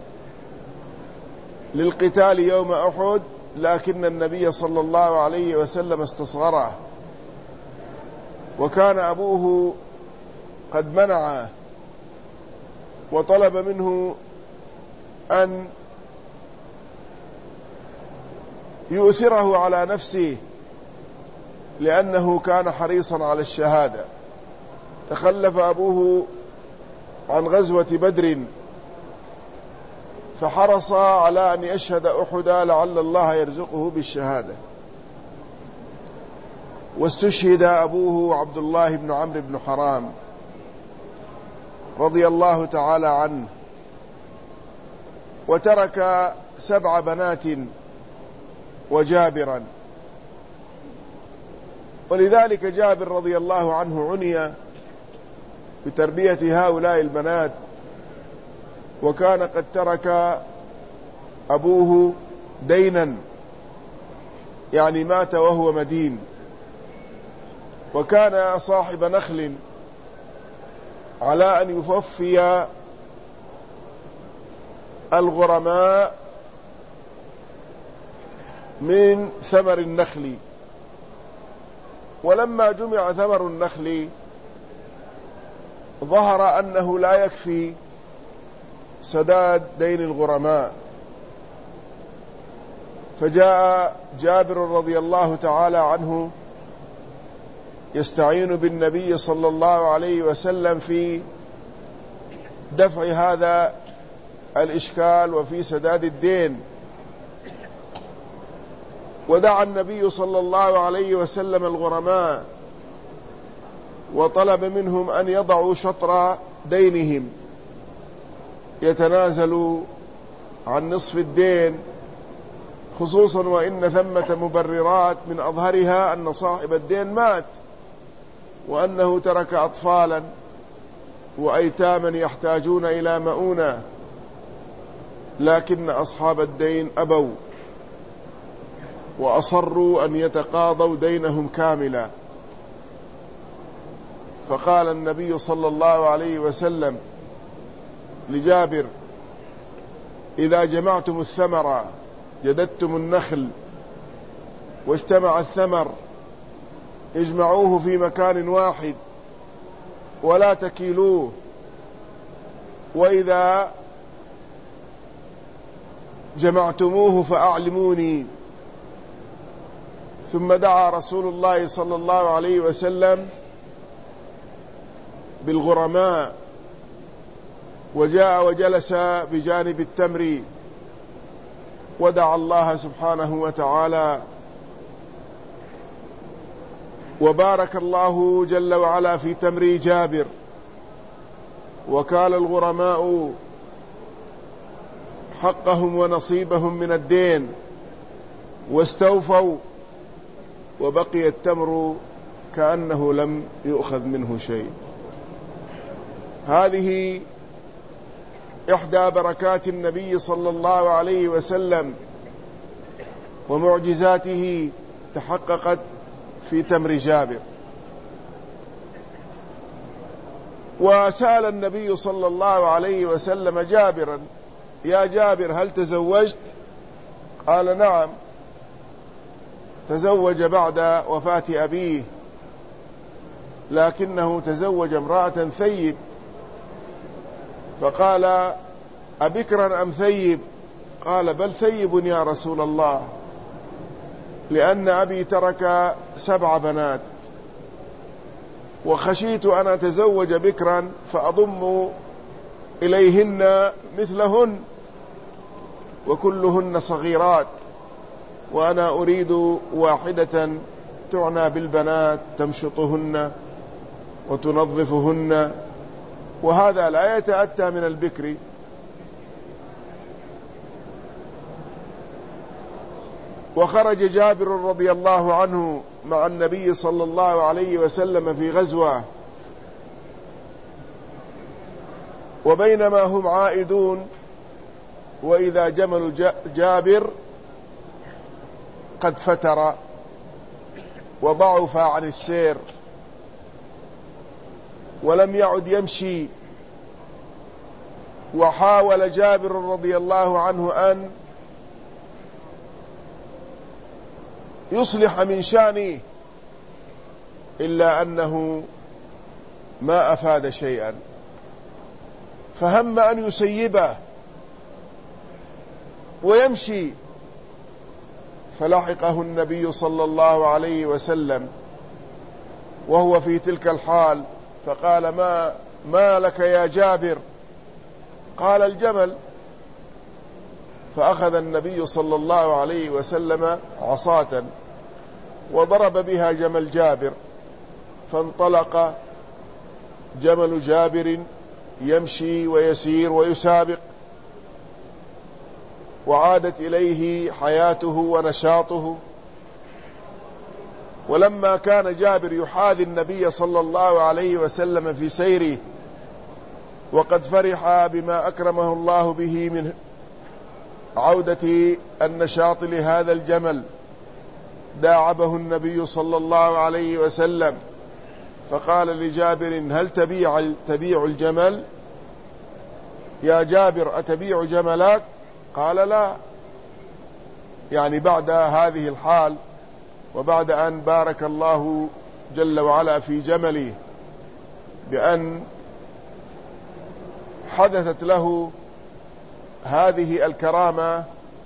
للقتال يوم أحد، لكن النبي صلى الله عليه وسلم استصغره، وكان أبوه قد منعه وطلب منه أن يؤثره على نفسه لأنه كان حريصا على الشهادة. تخلف أبوه عن غزوة بدر فحرص على أن يشهد أحدا لعل الله يرزقه بالشهادة، واستشهد أبوه عبد الله بن عمرو بن حرام رضي الله تعالى عنه، وترك 7 بنات وجابرا، ولذلك جابر رضي الله عنه عني بتربية هؤلاء البنات، وكان قد ترك أبوه دينا، يعني مات وهو مدين، وكان صاحب نخل على أن يففي الغرماء من ثمر النخل، ولما جمع ثمر النخل ظهر أنه لا يكفي سداد دين الغرماء، فجاء جابر رضي الله تعالى عنه يستعين بالنبي صلى الله عليه وسلم في دفع هذا الإشكال وفي سداد الدين، ودعا النبي صلى الله عليه وسلم الغرماء وطلب منهم أن يضعوا شطر دينهم، يتنازلوا عن نصف الدين، خصوصا وإن ثمة مبررات من أظهرها أن صاحب الدين مات، وأنه ترك أطفالا وأيتاما يحتاجون إلى مؤونة، لكن أصحاب الدين أبوا وأصروا أن يتقاضوا دينهم كاملا. فقال النبي صلى الله عليه وسلم لجابر: إذا جمعتم الثمر، جددتم النخل واجتمع الثمر، اجمعوه في مكان واحد ولا تكيلوه، وإذا جمعتموه فأعلموني. ثم دعا رسول الله صلى الله عليه وسلم بالغرماء، وجاء وجلس بجانب التمر ودعا الله سبحانه وتعالى، وبارك الله جل وعلا في تمر جابر، وكال الغرماء حقهم ونصيبهم من الدين واستوفوا، وبقي التمر كأنه لم يؤخذ منه شيء. هذه إحدى بركات النبي صلى الله عليه وسلم ومعجزاته تحققت في تمر جابر. وسأل النبي صلى الله عليه وسلم جابرا: يا جابر، هل تزوجت؟ قال: نعم، تزوج بعد وفاة أبيه، لكنه تزوج امرأة ثيب، فقال: أبكرا أم ثيب؟ قال: بل ثيب يا رسول الله، لأن أبي ترك 7 بنات، وخشيت أن أتزوج بكرا فأضم إليهن مثلهن وكلهن صغيرات، وأنا أريد واحدة تعنى بالبنات تمشطهن وتنظفهن، وهذا لا يتأتى من البكر. وخرج جابر رضي الله عنه مع النبي صلى الله عليه وسلم في غزوة، وبينما هم عائدون وإذا جمل جابر قد فتر وضعف عن السير ولم يعد يمشي، وحاول جابر رضي الله عنه أن يصلح من شأنه، إلا أنه ما أفاد شيئا، فهم أن يسيبه ويمشي، فلحقه النبي صلى الله عليه وسلم وهو في تلك الحال، فقال: ما لك يا جابر؟ قال: الجمل. فأخذ النبي صلى الله عليه وسلم عصاة وضرب بها جمل جابر، فانطلق جمل جابر يمشي ويسير ويسابق، وعادت إليه حياته ونشاطه. ولما كان جابر يحاذي النبي صلى الله عليه وسلم في سيره وقد فرح بما أكرمه الله به من عودة النشاط لهذا الجمل، داعبه النبي صلى الله عليه وسلم فقال لجابر: هل تبيع الجمل؟ يا جابر أتبيع جملك؟ قال: لا. يعني بعد هذه الحال، وبعد أن بارك الله جل وعلا في جمله بأن حدثت له هذه الكرامة،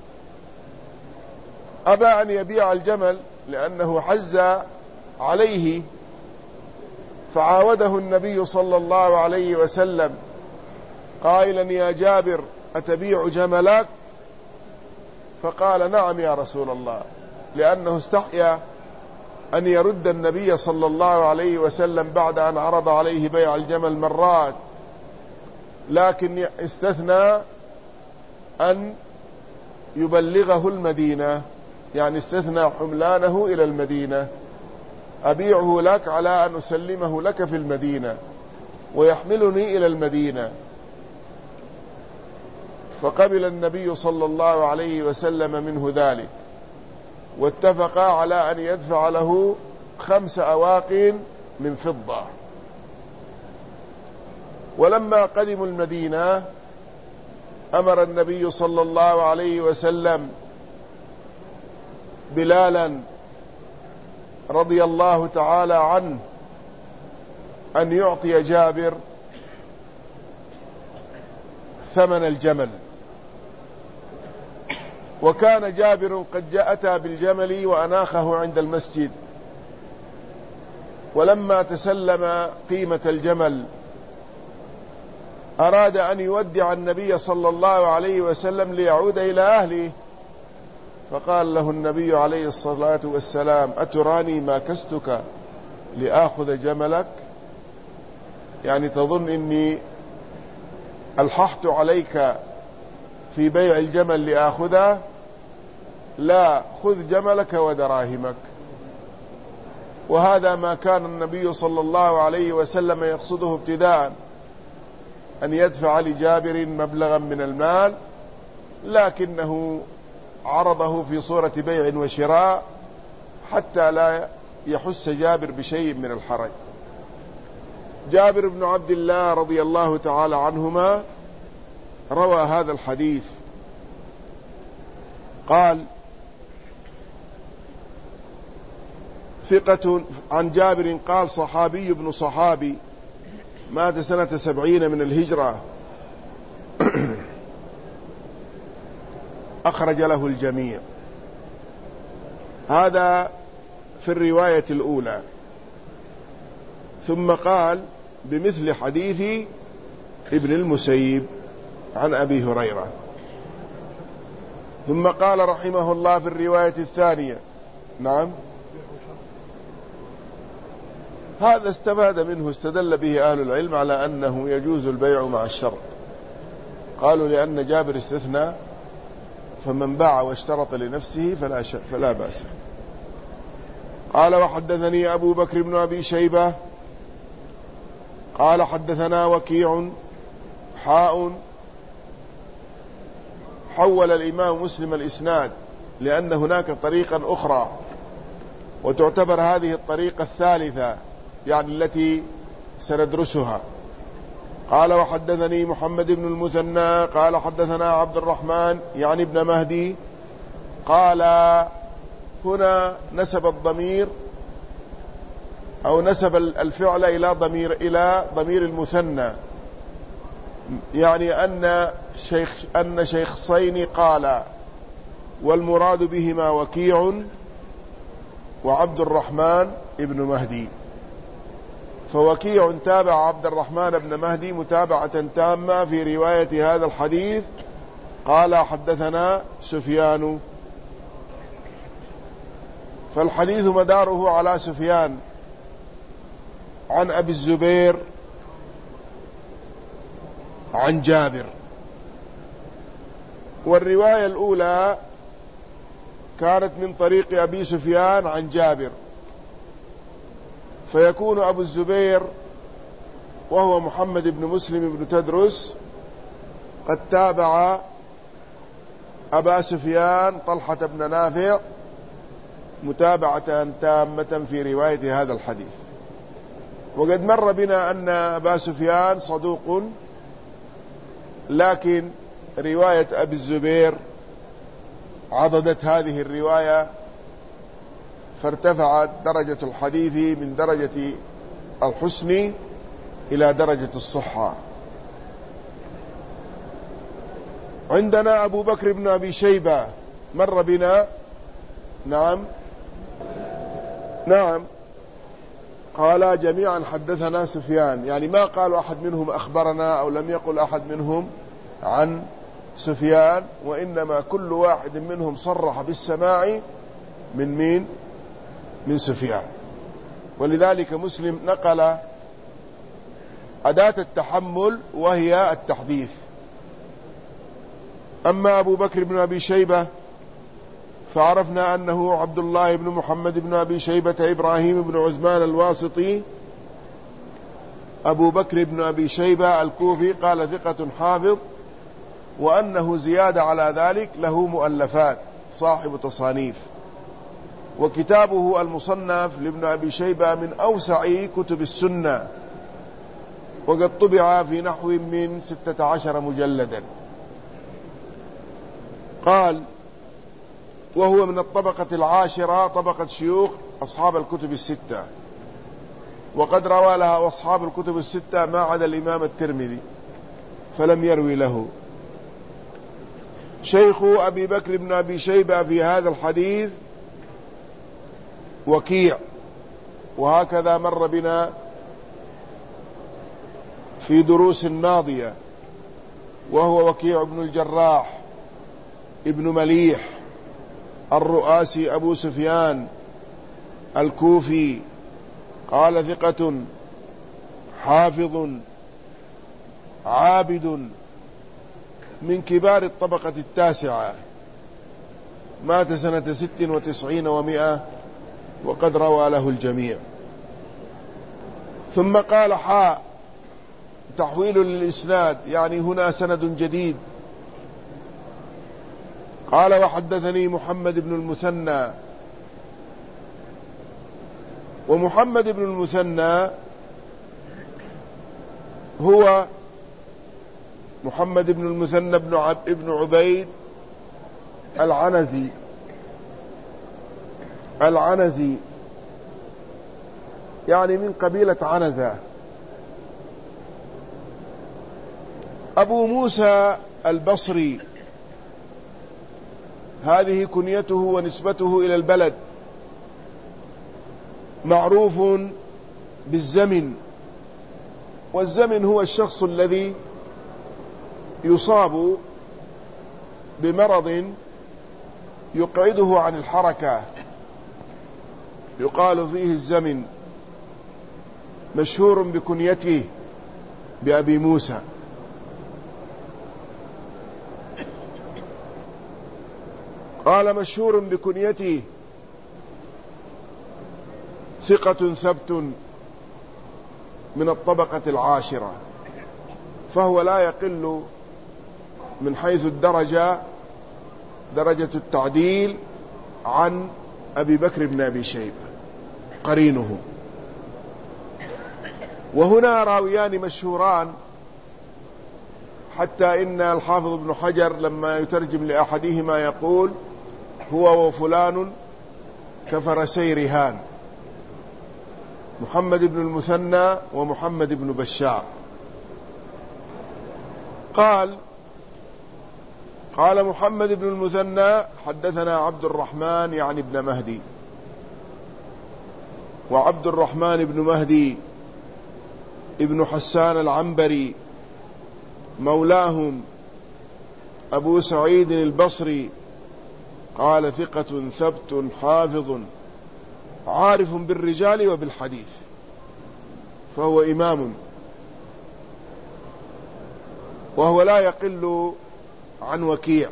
أبى أن يبيع الجمل لأنه حز عليه، فعاوده النبي صلى الله عليه وسلم قائلا: يا جابر أتبيع جملك؟ فقال: نعم يا رسول الله، لأنه استحيا أن يرد النبي صلى الله عليه وسلم بعد أن عرض عليه بيع الجمل مرات، لكن استثنى أن يبلغه المدينة، يعني استثنى حملانه إلى المدينة، أبيعه لك على أن أسلمه لك في المدينة ويحملني إلى المدينة. فقبل النبي صلى الله عليه وسلم منه ذلك، واتفقا على أن يدفع له 5 أواق من فضة. ولما قدموا المدينة أمر النبي صلى الله عليه وسلم بلالا رضي الله تعالى عنه أن يعطي جابر ثمن الجمل. وكان جابر قد أتى بالجمل وأناخه عند المسجد، ولما تسلم قيمة الجمل أراد أن يودع النبي صلى الله عليه وسلم ليعود إلى أهله، فقال له النبي عليه الصلاة والسلام: أتراني ما كستك لآخذ جملك؟ يعني تظن إني ألححت عليك في بيع الجمل لآخذه؟ لا، خذ جملك ودراهمك. وهذا ما كان النبي صلى الله عليه وسلم يقصده ابتداء، أن يدفع لجابر مبلغا من المال، لكنه عرضه في صورة بيع وشراء حتى لا يحس جابر بشيء من الحرج. جابر بن عبد الله رضي الله تعالى عنهما روى هذا الحديث، قال: ثقة. عن جابر قال صحابي ابن صحابي، مات سنة 70 من الهجرة، أخرج له الجميع. هذا في الرواية الأولى. ثم قال بمثل حديث ابن المسيب عن أبي هريرة. ثم قال رحمه الله في الرواية الثانية. نعم، هذا استفاد منه، استدل به أهل العلم على أنه يجوز البيع مع الشرط. قالوا لأن جابر استثنى، فمن باع واشترط لنفسه فلا بأس. قال وحدثني أبو بكر بن أبي شيبة قال حدثنا وكيع حول الإمام مسلم الإسناد، لأن هناك طريقا أخرى وتعتبر هذه الطريقة الثالثة، يعني التي سندرسها. قال وحدثني محمد بن المثنى قال حدثنا عبد الرحمن يعني ابن مهدي. قال هنا نسب الضمير أو نسب الفعل إلى ضمير المثنى، يعني أن شيخين قال، والمراد بهما وكيع وعبد الرحمن ابن مهدي. فوكيع تابع عبد الرحمن بن مهدي متابعة تامة في رواية هذا الحديث. قال حدثنا سفيان، فالحديث مداره على سفيان عن أبي الزبير عن جابر. والرواية الأولى كانت من طريق أبي سفيان عن جابر، فيكون أبو الزبير وهو محمد بن مسلم بن تدرس قد تابع أبا سفيان طلحة بن نافع متابعة تامة في رواية هذا الحديث. وقد مر بنا أن أبا سفيان صدوق، لكن رواية أبي الزبير عضدت هذه الرواية، فارتفعت درجة الحديث من درجة الحسن إلى درجة الصحة. عندنا أبو بكر بن أبي شيبة مر بنا. نعم قال جميعا حدثنا سفيان، يعني ما قال أحد منهم أخبرنا أو لم يقل أحد منهم عن سفيان، وإنما كل واحد منهم صرح بالسماع من مين؟ من سفيان. ولذلك مسلم نقل أداة التحمل وهي التحديث. أما أبو بكر بن أبي شيبة فعرفنا أنه عبد الله بن محمد بن أبي شيبة إبراهيم بن عثمان الواسطي أبو بكر بن أبي شيبة الكوفي، قال ثقة حافظ، وأنه زيادة على ذلك له مؤلفات، صاحب تصانيف، وكتابه المصنف لابن أبي شيبة من أوسع كتب السنة، وقد طبع في نحو من 16 مجلدا. قال وهو من الطبقة العاشرة، طبقة شيوخ أصحاب الكتب الستة، وقد روى لها أصحاب الكتب الستة ما عدا الإمام الترمذي فلم يروي له. شيخ أبي بكر بن أبي شيبة في هذا الحديث وكيع، وهكذا مر بنا في دروس ماضية، وهو وكيع بن الجراح ابن مليح الرؤاسي أبو سفيان الكوفي، قال ثقة حافظ عابد من كبار الطبقة التاسعة، مات سنة 96 و100، وقد روى له الجميع. ثم قال تحويل للإسناد، يعني هنا سند جديد. قال وحدثني محمد بن المثنى. ومحمد بن المثنى هو محمد بن المثنى بن عبيد العنزي يعني من قبيلة عنزة. أبو موسى البصري هذه كنيته ونسبته إلى البلد، معروف بالزمن، والزمن هو الشخص الذي يصاب بمرض يقعده عن الحركة، يقال فيه الزمن، مشهور بكنيته بأبي موسى. قال مشهور بكنيته، ثقة ثبت من الطبقة العاشرة، فهو لا يقل من حيث الدرجة، درجة التعديل، عن أبي بكر بن أبي شيبة قرينه. وهنا راويان مشهوران، حتى إن الحافظ ابن حجر لما يترجم لأحدهما يقول هو وفلان كفرسي رهان، محمد بن المثنى ومحمد بن بشار. قال محمد بن المثنى حدثنا عبد الرحمن يعني ابن مهدي، وعبد الرحمن بن مهدي ابن حسان العنبري مولاهم أبو سعيد البصري، قال ثقة ثبت حافظ عارف بالرجال وبالحديث، فهو إمام، وهو لا يقل عن وكيع،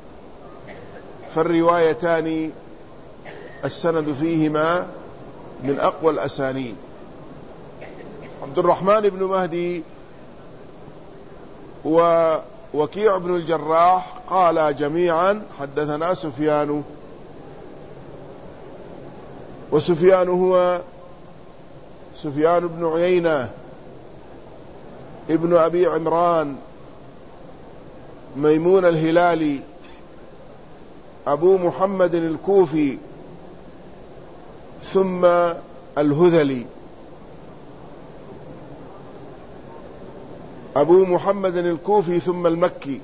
فالروايتان السند فيهما من أقوى الأسانيد. عبد الرحمن بن مهدي ووكيع بن الجراح قالا جميعا حدثنا سفيان، وسفيان هو سفيان بن عيينة ابن أبي عمران ميمون الهلالي أبو محمد الكوفي ثم الهذلي، أبو محمد الكوفي ثم المكي،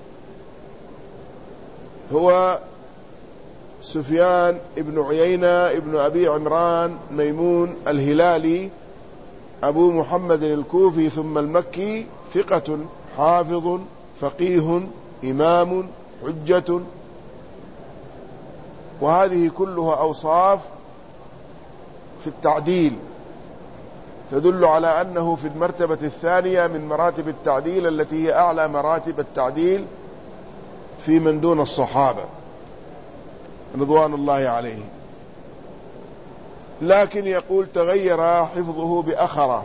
هو سفيان ابن عيينة ابن أبي عمران ميمون الهلالي أبو محمد الكوفي ثم المكي، ثقة حافظ فقيه إمام حجة. وهذه كلها أوصاف في التعديل تدل على أنه في المرتبة الثانية من مراتب التعديل، التي هي أعلى مراتب التعديل في من دون الصحابة رضوان الله عليهم. لكن يقول تغير حفظه بأخرة،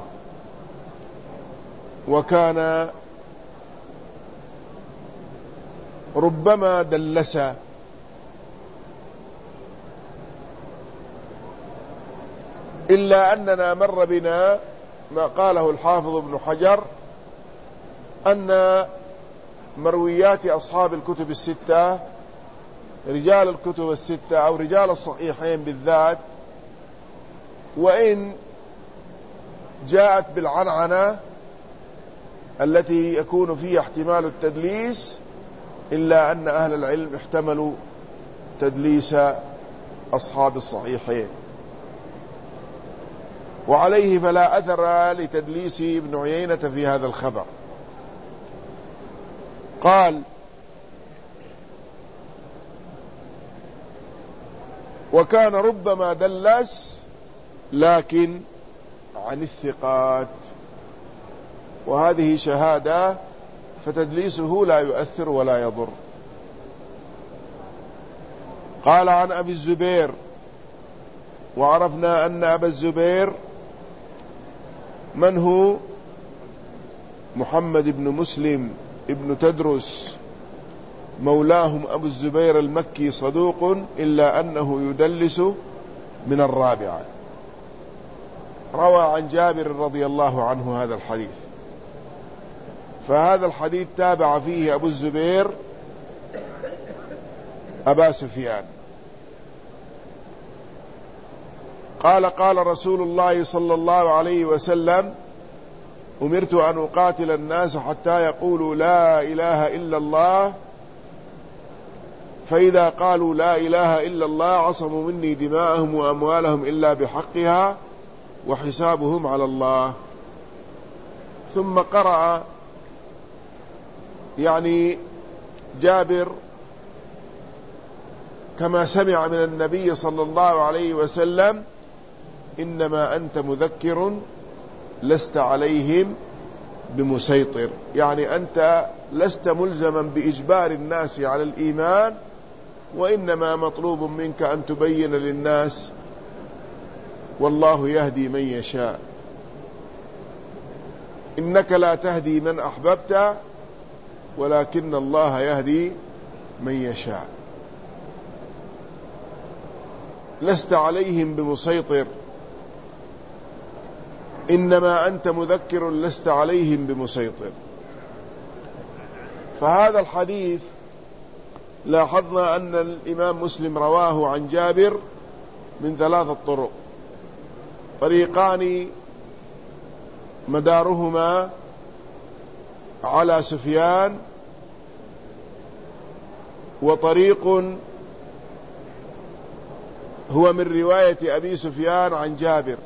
وكان ربما دلس، إلا أننا مر بنا ما قاله الحافظ ابن حجر أن مرويات أصحاب الكتب الستة، رجال الكتب الستة أو رجال الصحيحين بالذات، وإن جاءت بالعنعنة التي يكون فيها احتمال التدليس، إلا أن أهل العلم احتملوا تدليس أصحاب الصحيحين، وعليه فلا أثر لتدليس ابن عيينة في هذا الخبر. قال وكان ربما دلس لكن عن الثقات، وهذه شهادة، فتدليسه لا يؤثر ولا يضر. قال عن أبي الزبير، وعرفنا أن أبا الزبير من هو؟ محمد بن مسلم ابن تدرس مولاهم أبو الزبير المكي، صدوق إلا أنه يدلس من الرابعة. روى عن جابر رضي الله عنه هذا الحديث، فهذا الحديث تابع فيه أبو الزبير أبا سفيان. قال: قال رسول الله صلى الله عليه وسلم: أمرت أن أقاتل الناس حتى يقولوا لا إله إلا الله، فإذا قالوا لا إله إلا الله عصموا مني دماءهم وأموالهم إلا بحقها وحسابهم على الله. ثم قرأ يعني جابر كما سمع من النبي صلى الله عليه وسلم: إنما أنت مذكر لست عليهم بمسيطر، يعني أنت لست ملزما بإجبار الناس على الإيمان، وإنما مطلوب منك أن تبين للناس والله يهدي من يشاء، إنك لا تهدي من أحببت ولكن الله يهدي من يشاء، لست عليهم بمسيطر، إنما أنت مذكر لست عليهم بمسيطر. فهذا الحديث لاحظنا أن الإمام مسلم رواه عن جابر من 3 طرق، طريقان مدارهما على سفيان، وطريق هو من رواية أبي سفيان عن جابر،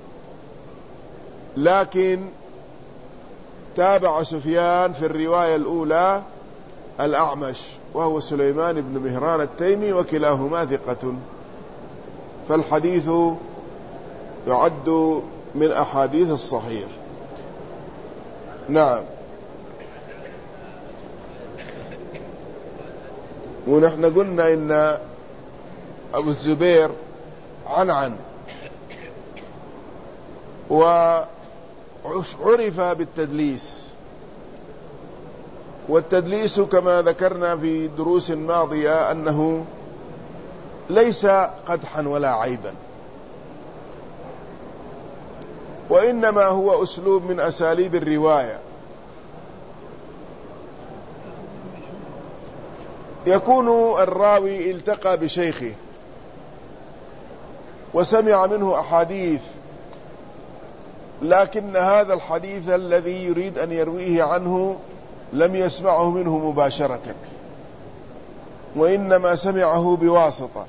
لكن تابع سفيان في الرواية الأولى الأعمش وهو سليمان بن مهران التيمي، وكلاهما ثقة، فالحديث يعد من أحاديث الصحيح. نعم. ونحن قلنا إن أبو الزبير عنعن وعرف بالتدليس، والتدليس كما ذكرنا في دروس ماضية أنه ليس قدحا ولا عيبا، وإنما هو أسلوب من أساليب الرواية، يكون الراوي التقى بشيخه وسمع منه أحاديث، لكن هذا الحديث الذي يريد أن يرويه عنه لم يسمعه منه مباشرة، وإنما سمعه بواسطة،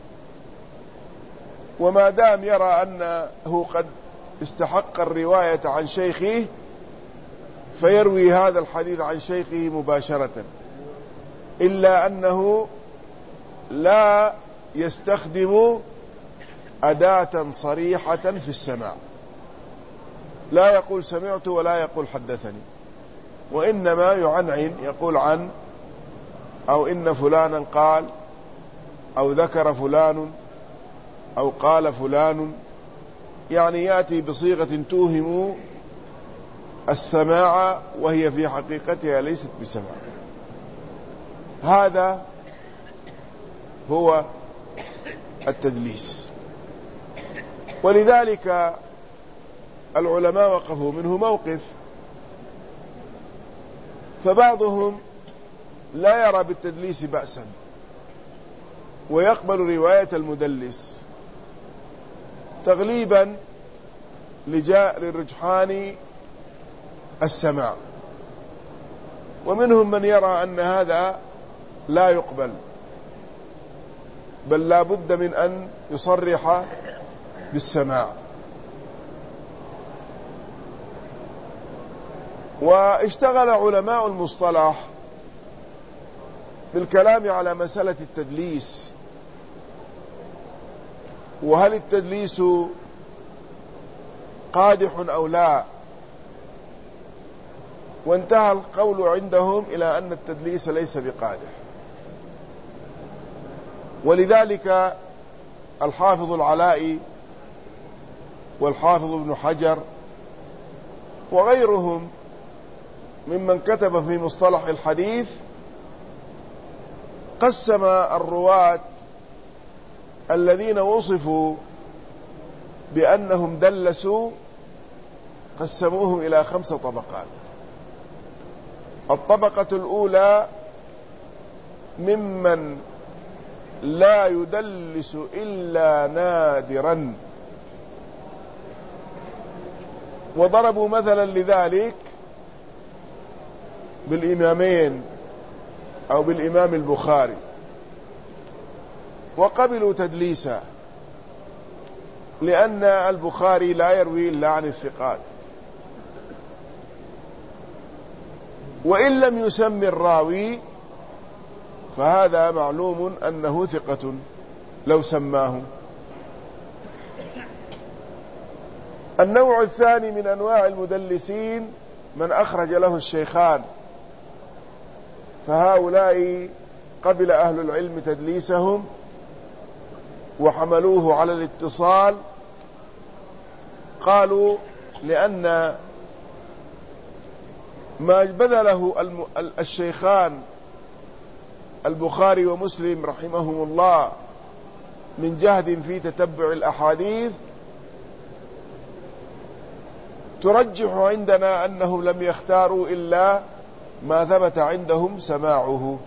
وما دام يرى أنه قد استحق الرواية عن شيخه فيروي هذا الحديث عن شيخه مباشرة، إلا أنه لا يستخدم أداة صريحة في السماع، لا يقول سمعت ولا يقول حدثني، وإنما يعنعن، يقول عن، أو إن فلانا قال، أو ذكر فلان، أو قال فلان، يعني يأتي بصيغة توهم السماع وهي في حقيقتها ليست بسماع. هذا هو التدليس، ولذلك العلماء وقفوا منه موقف، فبعضهم لا يرى بالتدليس بأسا ويقبل رواية المدلس تغليبا لرجحان السماع، ومنهم من يرى أن هذا لا يقبل، بل لا بد من أن يصرح بالسماع. واشتغل علماء المصطلح بالكلام على مسألة التدليس، وهل التدليس قادح أو لا، وانتهى القول عندهم إلى أن التدليس ليس بقادح. ولذلك الحافظ العلائي والحافظ ابن حجر وغيرهم ممن كتب في مصطلح الحديث قسم الرواة الذين وصفوا بأنهم دلسوا، قسموهم إلى 5 طبقات. الطبقة الأولى ممن لا يدلس إلا نادرا، وضربوا مثلا لذلك بالإمامين أو بالإمام البخاري، وقبلوا تدليسه، لأن البخاري لا يروي إلا عن الثقات، وإن لم يسم الراوي فهذا معلوم أنه ثقة لو سماه. النوع الثاني من أنواع المدلسين من أخرج له الشيخان، فهؤلاء قبل أهل العلم تدليسهم وحملوه على الاتصال. قالوا لأن ما بذله الشيخان البخاري ومسلم رحمهم الله من جهد في تتبع الأحاديث ترجح عندنا أنهم لم يختاروا إلا ما ثبت عندهم سماعه،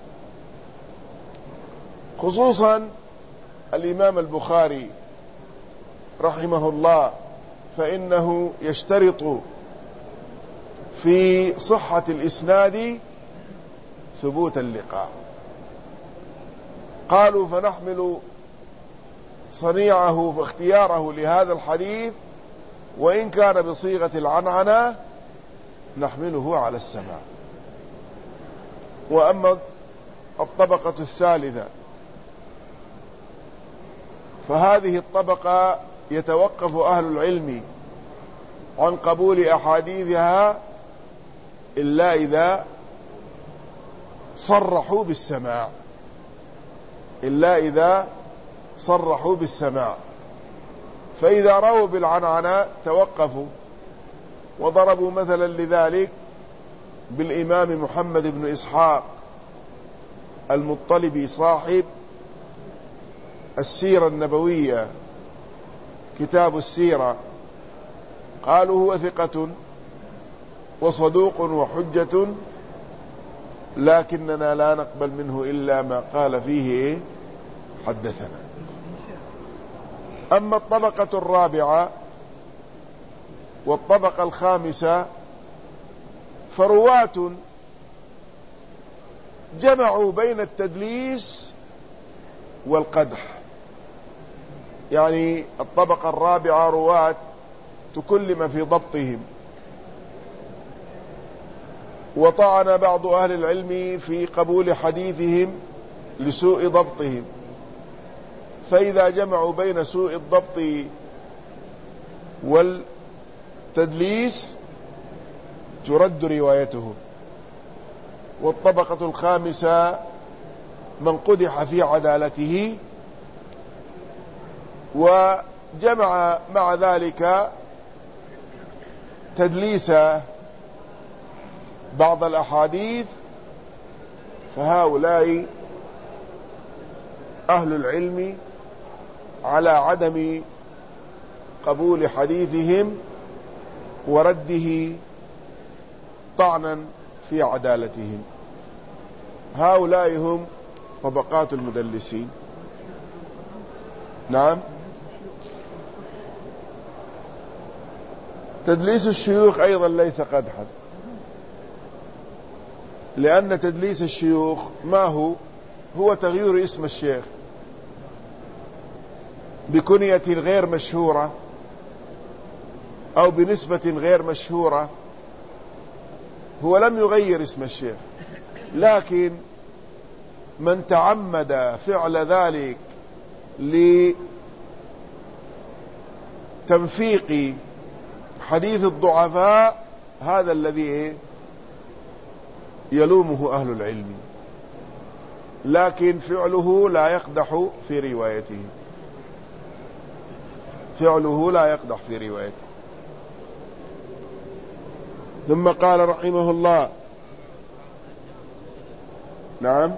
خصوصا الإمام البخاري رحمه الله، فإنه يشترط في صحة الإسناد ثبوت اللقاء. قالوا فنحمل صنيعه واختياره لهذا الحديث وإن كان بصيغة العنعنة نحمله على السماع. وأما الطبقة الثالثة فهذه الطبقة يتوقف أهل العلم عن قبول أحاديثها إلا إذا صرحوا بالسماع، إلا إذا صرحوا بالسماع. فإذا رووا بالعنعنة توقفوا، وضربوا مثلا لذلك بالإمام محمد بن إسحاق المطلبي صاحب السيرة النبوية كتاب السيرة. قالوا هو ثقة وصدوق وحجة، لكننا لا نقبل منه إلا ما قال فيه حدثنا. أما الطبقة الرابعة والطبقة الخامسة فرواة جمعوا بين التدليس والقدح. يعني الطبقة الرابعة رواة تكلم في ضبطهم، وطعن بعض أهل العلم في قبول حديثهم لسوء ضبطهم، فإذا جمعوا بين سوء الضبط والتدليس ترد روايتهم. والطبقة الخامسة من قدح في عدالته وجمع مع ذلك تدليس بعض الأحاديث، فهؤلاء أهل العلم على عدم قبول حديثهم ورده طعنا في عدالتهم. هؤلاء هم طبقات المدلسين. نعم. تدليس الشيوخ أيضا ليس قدحا، لأن تدليس الشيوخ ما هو تغيير اسم الشيخ بكنية غير مشهورة أو بنسبة غير مشهورة. هو لم يغير اسم الشيخ، لكن من تعمد فعل ذلك لتنفيق حديث الضعفاء هذا الذي يلومه أهل العلم، لكن فعله لا يقدح في روايته، فعله لا يقدح في روايته. ثم قال رحمه الله: نعم.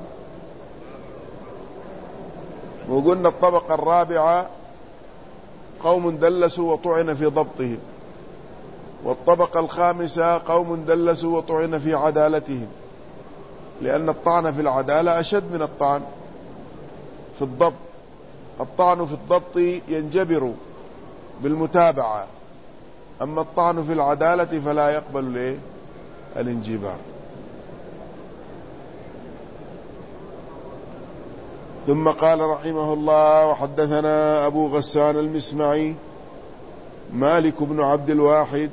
وقلنا الطبقة الرابعة قوم دلسوا وطعن في ضبطهم، والطبقة الخامسة قوم دلسوا وطعن في عدالتهم، لأن الطعن في العدالة أشد من الطعن في الضبط. الطعن في الضبط ينجبر بالمتابعة، أما الطعن في العدالة فلا يقبل الانجبار. ثم قال رحمه الله: وحدثنا أبو غسان المسمعي مالك بن عبد الواحد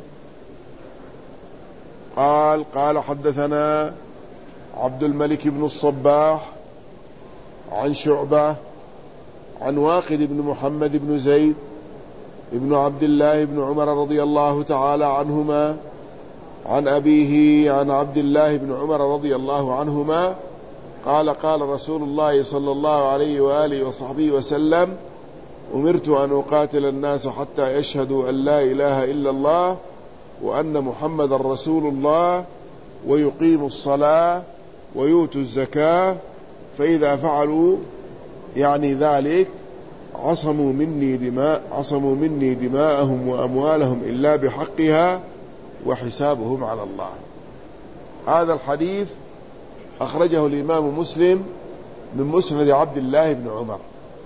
قال حدثنا عبد الملك بن الصباح عن شعبة عن واقد بن محمد بن زيد ابن عبد الله بن عمر رضي الله تعالى عنهما عن أبيه عن عبد الله بن عمر رضي الله عنهما قال: قال رسول الله صلى الله عليه وآله وصحبه وسلم: أمرت أن أقاتل الناس حتى يشهدوا أن لا إله إلا الله وأن محمد رسول الله ويقيموا الصلاة ويؤتوا الزكاة، فإذا فعلوا يعني ذلك عصموا مني دماءهم وأموالهم إلا بحقها وحسابهم على الله. هذا الحديث أخرجه الإمام مسلم من مسند عبد الله بن عمر،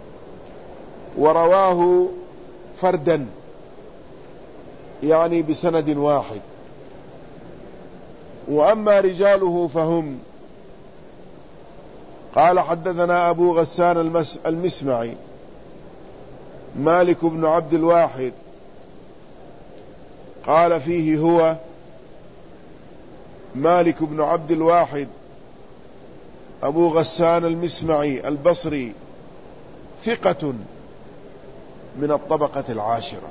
ورواه فردا يعني بسند واحد. وأما رجاله فهم: قال حدثنا أبو غسان المسمعي مالك بن عبد الواحد قال فيه هو مالك بن عبد الواحد أبو غسان المسمعي البصري ثقة من الطبقة العاشرة،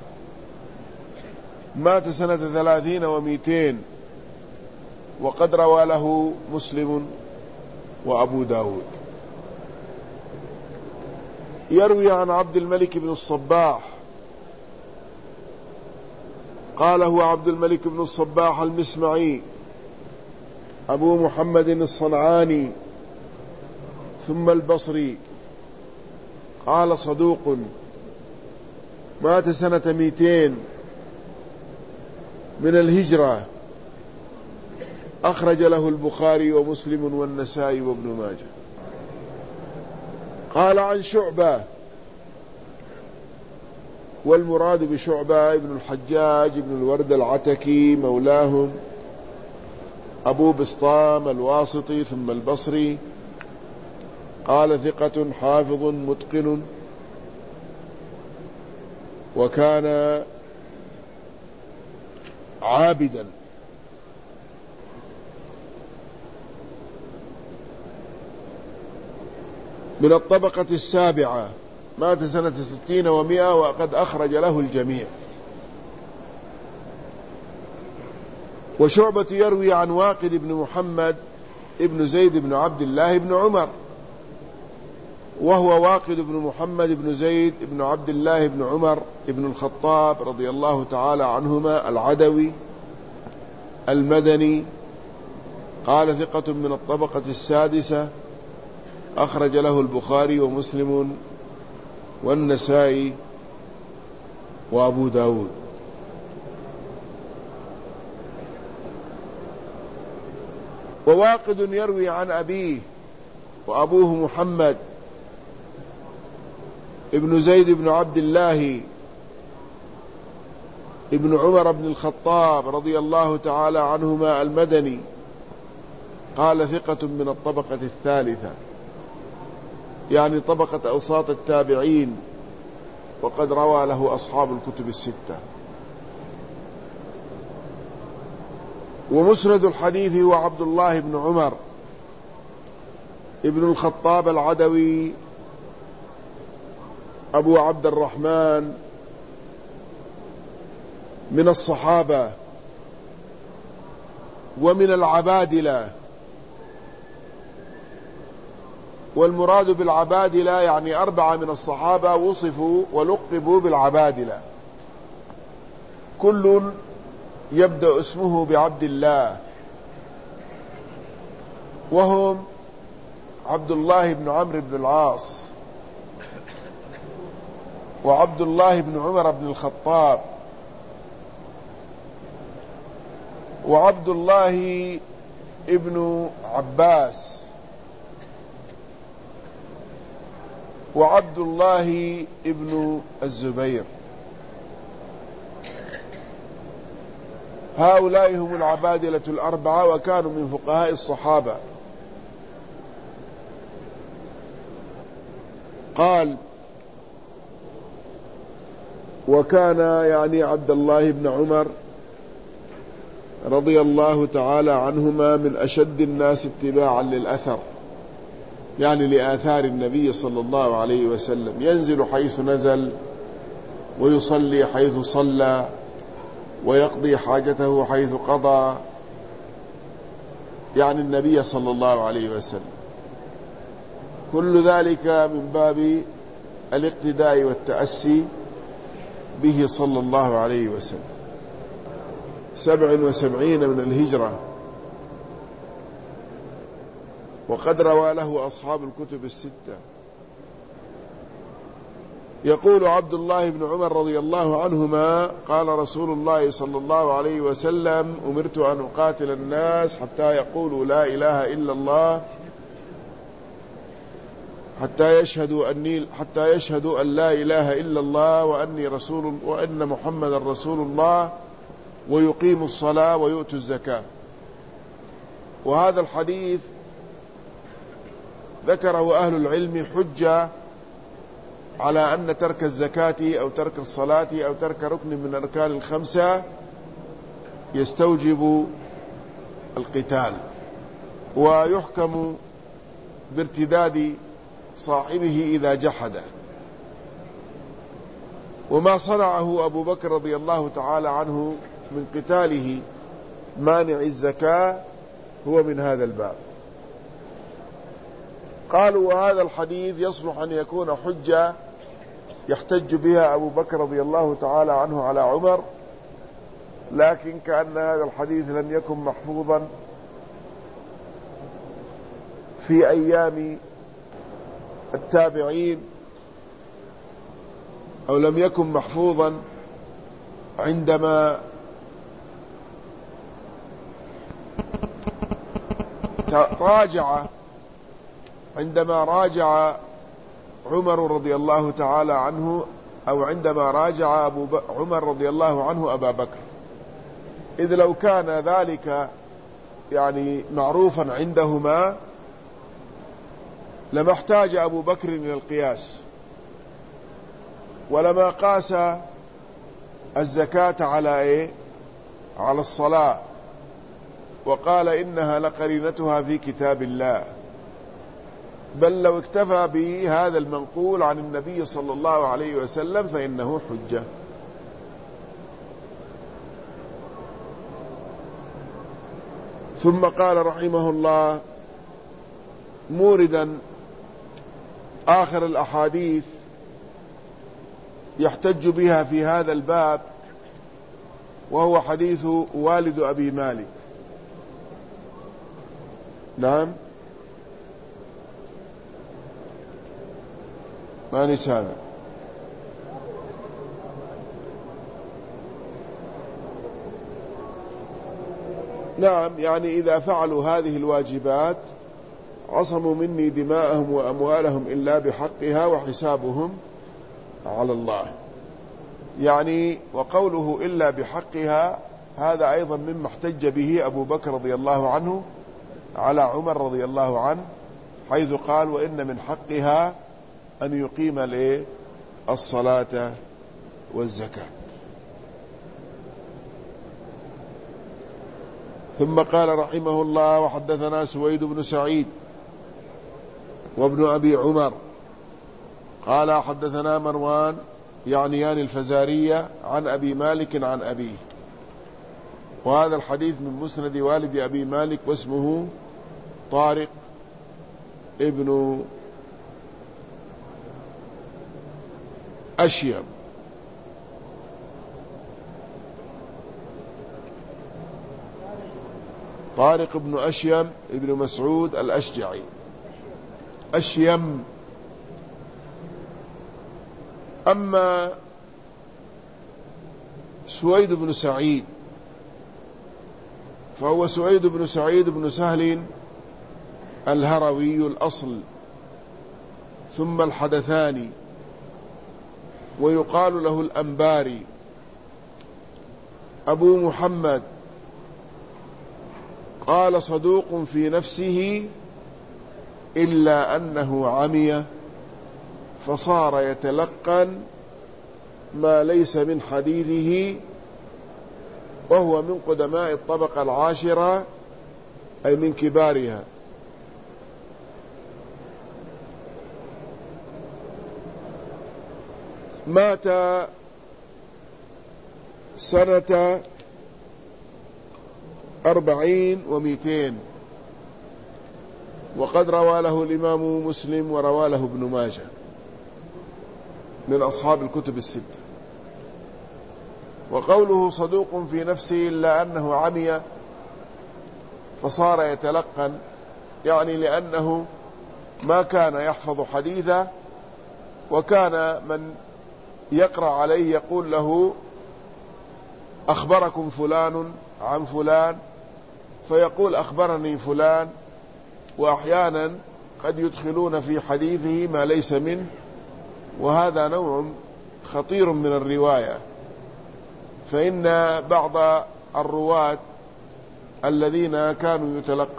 مات سنة 30 و200، وقد روى له مسلم وأبو داود. يروي عن عبد الملك بن الصباح قال: هو عبد الملك بن الصباح المسمعي أبو محمد الصنعاني ثم البصري، قال: صدوق، مات سنة 200 من الهجرة، أخرج له البخاري ومسلم والنسائي وابن ماجه. قال عن شعبة، والمراد بشعبة ابن الحجاج ابن الورد العتكي مولاهم أبو بسطام الواسطي ثم البصري، قال: ثقة حافظ متقن، وكان عابدا. من الطبقة السابعة، مات سنة 60 و100، وقد أخرج له الجميع. وشعبة يروي عن واقد بن محمد ابن زيد بن عبد الله بن عمر، وهو واقد بن محمد بن زيد بن عبد الله بن عمر بن الخطاب رضي الله تعالى عنهما العدوي المدني، قال: ثقة من الطبقة السادسة، أخرج له البخاري ومسلم والنسائي وأبو داود. وواقد يروي عن أبيه، وأبوه محمد ابن زيد بن عبد الله ابن عمر بن الخطاب رضي الله تعالى عنهما المدني، قال: ثقة من الطبقة الثالثة، يعني طبقة أوساط التابعين، وقد روى له أصحاب الكتب الستة. ومسند الحديث هو عبد الله بن عمر ابن الخطاب العدوي أبو عبد الرحمن من الصحابة ومن العبادلة. والمراد بالعبادلة يعني 4 من الصحابة وصفوا ولقبوا بالعبادلة، كل يبدأ اسمه بعبد الله، وهم عبد الله بن عمرو بن العاص، وعبد الله بن عمر بن الخطاب، وعبد الله ابن عباس، وعبد الله ابن الزبير. هؤلاء هم العبادلة الأربعة، وكانوا من فقهاء الصحابة. قال: وكان يعني عبد الله بن عمر رضي الله تعالى عنهما من أشد الناس اتباعا للأثر، يعني لآثار النبي صلى الله عليه وسلم، ينزل حيث نزل، ويصلي حيث صلى، ويقضي حاجته حيث قضى، يعني النبي صلى الله عليه وسلم. كل ذلك من باب الاقتداء والتأسي به صلى الله عليه وسلم. 77 من الهجرة، وقد روى له أصحاب الكتب الستة. يقول عبد الله بن عمر رضي الله عنهما: قال رسول الله صلى الله عليه وسلم: أمرت أن أقاتل الناس حتى يقولوا لا إله إلا الله، حتى يشهدوا أن لا إله إلا الله وأن محمد رسول الله، ويقيموا الصلاة ويؤتوا الزكاة. وهذا الحديث ذكره أهل العلم حجة على أن ترك الزكاة أو ترك الصلاة أو ترك ركن من الأركان الخمسة يستوجب القتال، ويحكم بارتداد صاحبه إذا جحده. وما صنعه أبو بكر رضي الله تعالى عنه من قتاله مانع الزكاة هو من هذا الباب. قالوا: وهذا الحديث يصلح أن يكون حجة يحتج بها أبو بكر رضي الله تعالى عنه على عمر، لكن كأن هذا الحديث لم يكن محفوظا في أيام التابعين، أو لم يكن محفوظا عندما راجع عمر رضي الله تعالى عنه، أو عندما راجع عمر رضي الله عنه أبا بكر، إذ لو كان ذلك يعني معروفا عندهما لما احتاج أبو بكر إلى القياس، ولما قاس الزكاة على الصلاة، وقال إنها لقرينتها في كتاب الله، بل لو اكتفى بهذا المنقول عن النبي صلى الله عليه وسلم فإنه حجة. ثم قال رحمه الله موردا آخر الأحاديث يحتج بها في هذا الباب، وهو حديث والد أبي مالك. نعم، ما نسانا. نعم، يعني إذا فعلوا هذه الواجبات عصموا مني دماءهم وأموالهم إلا بحقها وحسابهم على الله. يعني وقوله إلا بحقها هذا أيضا مما احتج به أبو بكر رضي الله عنه على عمر رضي الله عنه، حيث قال: وإن من حقها أن يقيم الصلاة والزكاة. ثم قال رحمه الله: وحدثنا سويد بن سعيد وابن أبي عمر قال حدثنا مروان يعنيان الفزارية عن أبي مالك عن أبيه. وهذا الحديث من مسند والد أبي مالك، واسمه طارق ابن أشيم. طارق بن أشيم ابن مسعود الأشجعي. أشيم. أما سويد بن سعيد فهو سويد بن سعيد بن سهل الهروي الأصل، ثم الحدثاني، ويقال له الأنباري، أبو محمد قال صدوق في نفسه إلا أنه عمي فصار يتلقن ما ليس من حديثه، وهو من قدماء الطبقة العاشرة أي من كبارها. مات سنة 40 و200، وقد روى له الإمام مسلم وروى له ابن ماجه من أصحاب الكتب الستة. وقوله صدوق في نفسه إلا أنه عمي فصار يتلقن، يعني لأنه ما كان يحفظ حديثه، وكان من يقرأ عليه يقول له أخبركم فلان عن فلان، فيقول أخبرني فلان، وأحيانا قد يدخلون في حديثه ما ليس منه، وهذا نوع خطير من الرواية. فإن بعض الرواة الذين كانوا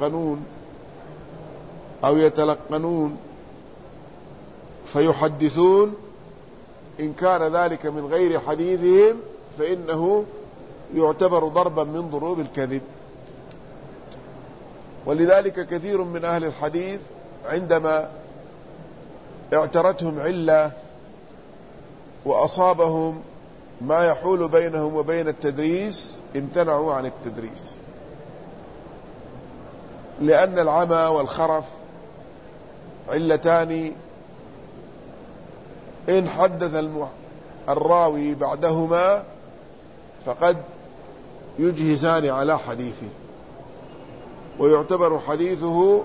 يتلقنون فيحدثون، إن كان ذلك من غير حديثهم فإنه يعتبر ضربا من ضروب الكذب. ولذلك كثير من أهل الحديث عندما اعترتهم علة وأصابهم ما يحول بينهم وبين التدريس امتنعوا عن التدريس، لأن العمى والخرف علتان إن حدث الراوي بعدهما فقد يجهزان على حديثه، ويعتبر حديثه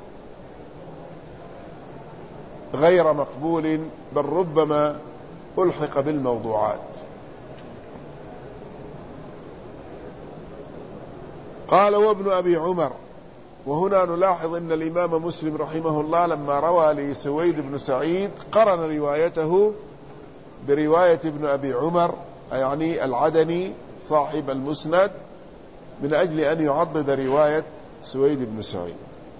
غير مقبول، بل ربما ألحق بالموضوعات. قال وابن أبي عمر. وهنا نلاحظ أن الإمام مسلم رحمه الله لما روى لسويد بن سعيد قرن روايته برواية ابن أبي عمر، يعني العدني صاحب المسند، من أجل أن يعضد رواية سويد بن سعيد.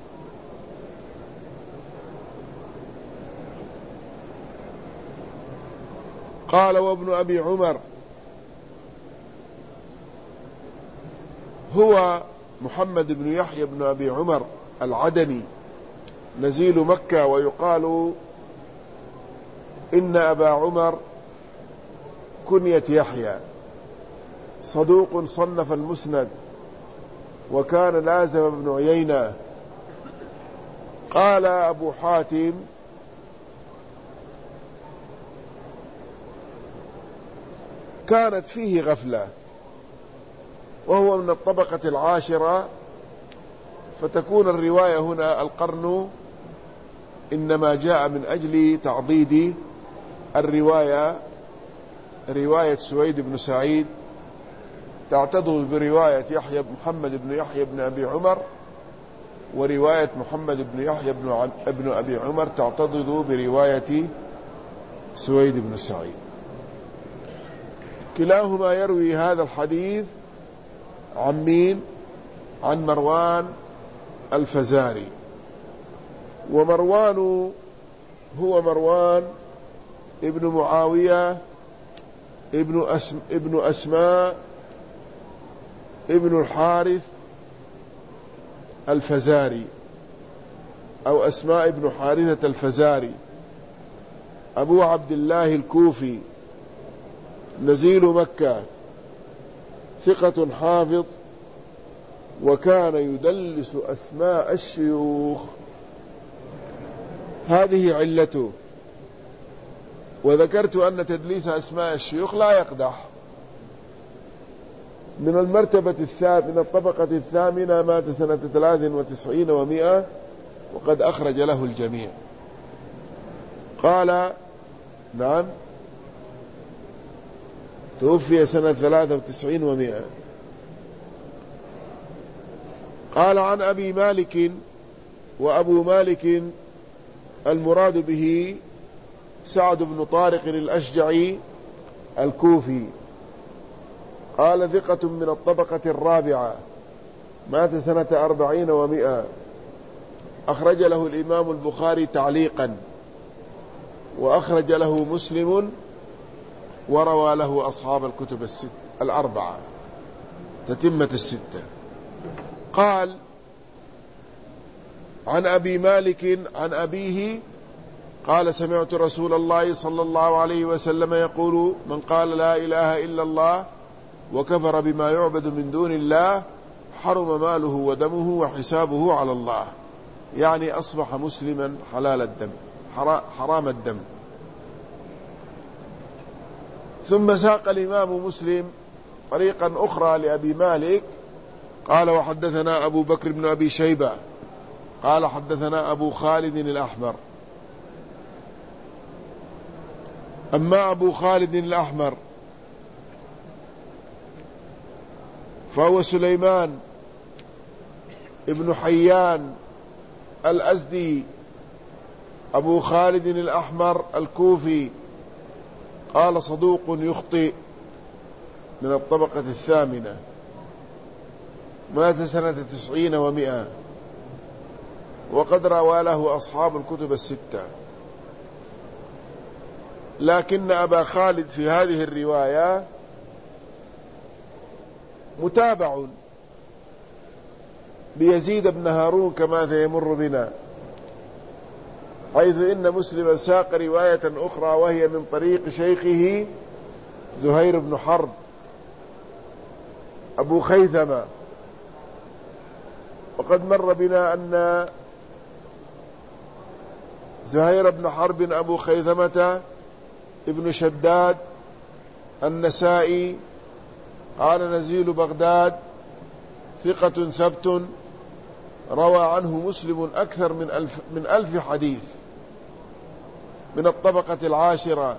قال وابن أبي عمر هو محمد بن يحيى بن أبي عمر العدني نزيل مكة، ويقال إن أبا عمر كنية يحيى، صدوق صنف المسند، وكان لازم بن عيينة. قال أبو حاتم كانت فيه غفلة، وهو من الطبقة العاشرة، فتكون الرواية هنا القرن إنما جاء من أجل تعضيد الرواية. رواية سويد بن سعيد تعتضد برواية محمد بن يحيى بن أبي عمر، ورواية محمد بن يحيى بن أبي عمر تعتضد برواية سويد بن سعيد. كلاهما يروي هذا الحديث عن مين؟ عن مروان الفزاري. ومروان هو مروان ابن معاوية ابن أسماء ابن الحارث الفزاري، أو أسماء ابن حارثة الفزاري، أبو عبد الله الكوفي، نزيل مكة، ثقة حافظ، وكان يدلس أسماء الشيوخ. هذه علته. وذكرت أن تدليس أسماء الشيوخ لا يقدح. من المرتبة من الطبقة الثامنة، مات سنة 93 و100، وقد أخرج له الجميع. قال نعم، توفي سنة 93 و100. قال عن أبي مالك. وأبو مالك المراد به سعد بن طارق الأشجعي الكوفي، قال ثقة من الطبقة الرابعة، مات سنة 40 و100. أخرج له الإمام البخاري تعليقا، وأخرج له مسلم، وروى له أصحاب الكتب الأربعة، تتمة الستة. قال: عن أبي مالك عن أبيه قال: سمعت رسول الله صلى الله عليه وسلم يقول: من قال لا إله إلا الله وكفر بما يعبد من دون الله حرم ماله ودمه وحسابه على الله. يعني أصبح مسلما حلال الدم، حرام الدم. ثم ساق الإمام مسلم طريقا أخرى لأبي مالك قال: وحدثنا أبو بكر بن أبي شيبة قال: حدثنا أبو خالد الأحمر. أما أبو خالد الأحمر فهو سليمان ابن حيان الأزدي أبو خالد الأحمر الكوفي، قال: صدوق يخطئ، من الطبقة الثامنة، مات سنة 90 و100، وقد روى له أصحاب الكتب الستة. لكن أبا خالد في هذه الرواية متابع بيزيد بن هارون كما سيمر بنا، حيث إن مسلم ساق رواية أخرى وهي من طريق شيخه زهير بن حرب أبو خيثمة. وقد مر بنا أن زهير بن حرب أبو خيثمة ابن شداد النسائي قال: نزيل بغداد ثقة ثبت، روى عنه مسلم أكثر من 1000 حديث، من الطبقة العاشرة.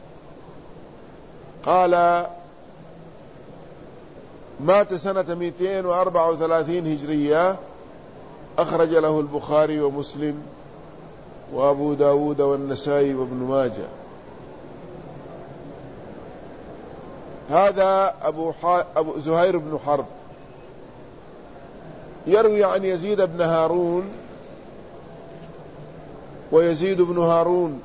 قال: مات سنة 234 هجرية، أخرج له البخاري ومسلم وأبو داود والنسائي وابن ماجه. هذا أبو زهير بن حرب يروي عن يزيد بن هارون، ويزيد بن هارون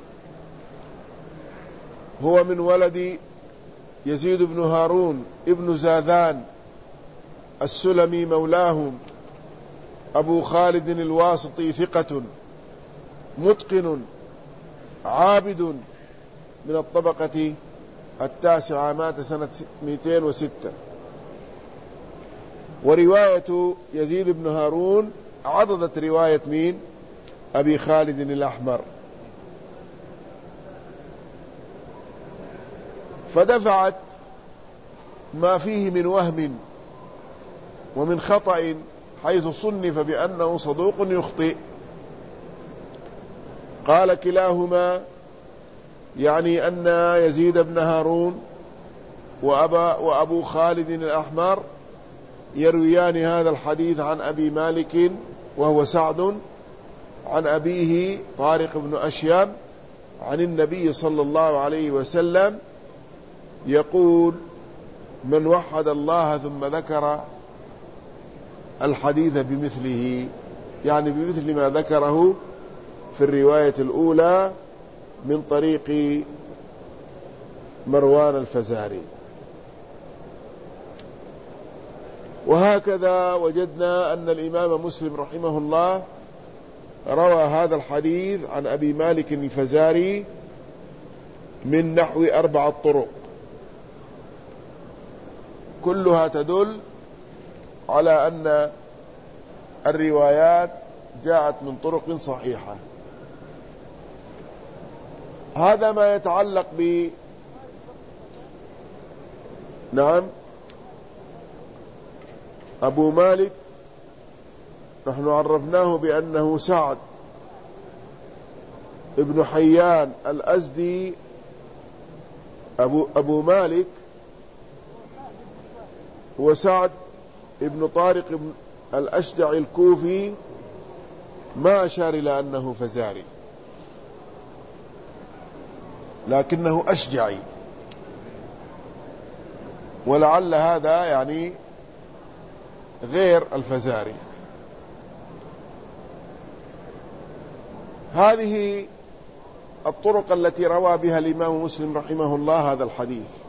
هو من ولد يزيد بن هارون ابن زاذان السلمي مولاهم، أبو خالد الواسطي، ثقة متقن عابد، من الطبقة التاسعة، مات سنة 206. ورواية يزيد بن هارون عضدت رواية مين؟ أبي خالد الأحمر، فدفعت ما فيه من وهم ومن خطأ، حيث صنف بأنه صدوق يخطئ. قال كلاهما يعني أن يزيد بن هارون وأبو خالد الأحمر يرويان هذا الحديث عن أبي مالك وهو سعد، عن أبيه طارق بن أشيم، عن النبي صلى الله عليه وسلم يقول: من وحد الله ثم ذكر الحديث بمثله، يعني بمثل ما ذكره في الرواية الأولى من طريق مروان الفزاري. وهكذا وجدنا أن الإمام مسلم رحمه الله روى هذا الحديث عن أبي مالك الفزاري من نحو 4 طرق، كلها تدل على أن الروايات جاءت من طرق صحيحة. هذا ما يتعلق نعم أبو مالك. نحن عرفناه بأنه سعد ابن حيان الأزدي أبو مالك، وسعد ابن طارق الأشجع الكوفي، ما أشار إلى أنه فزاري، لكنه أشجعي، ولعل هذا يعني غير الفزاري. هذه الطرق التي روى بها الإمام مسلم رحمه الله هذا الحديث.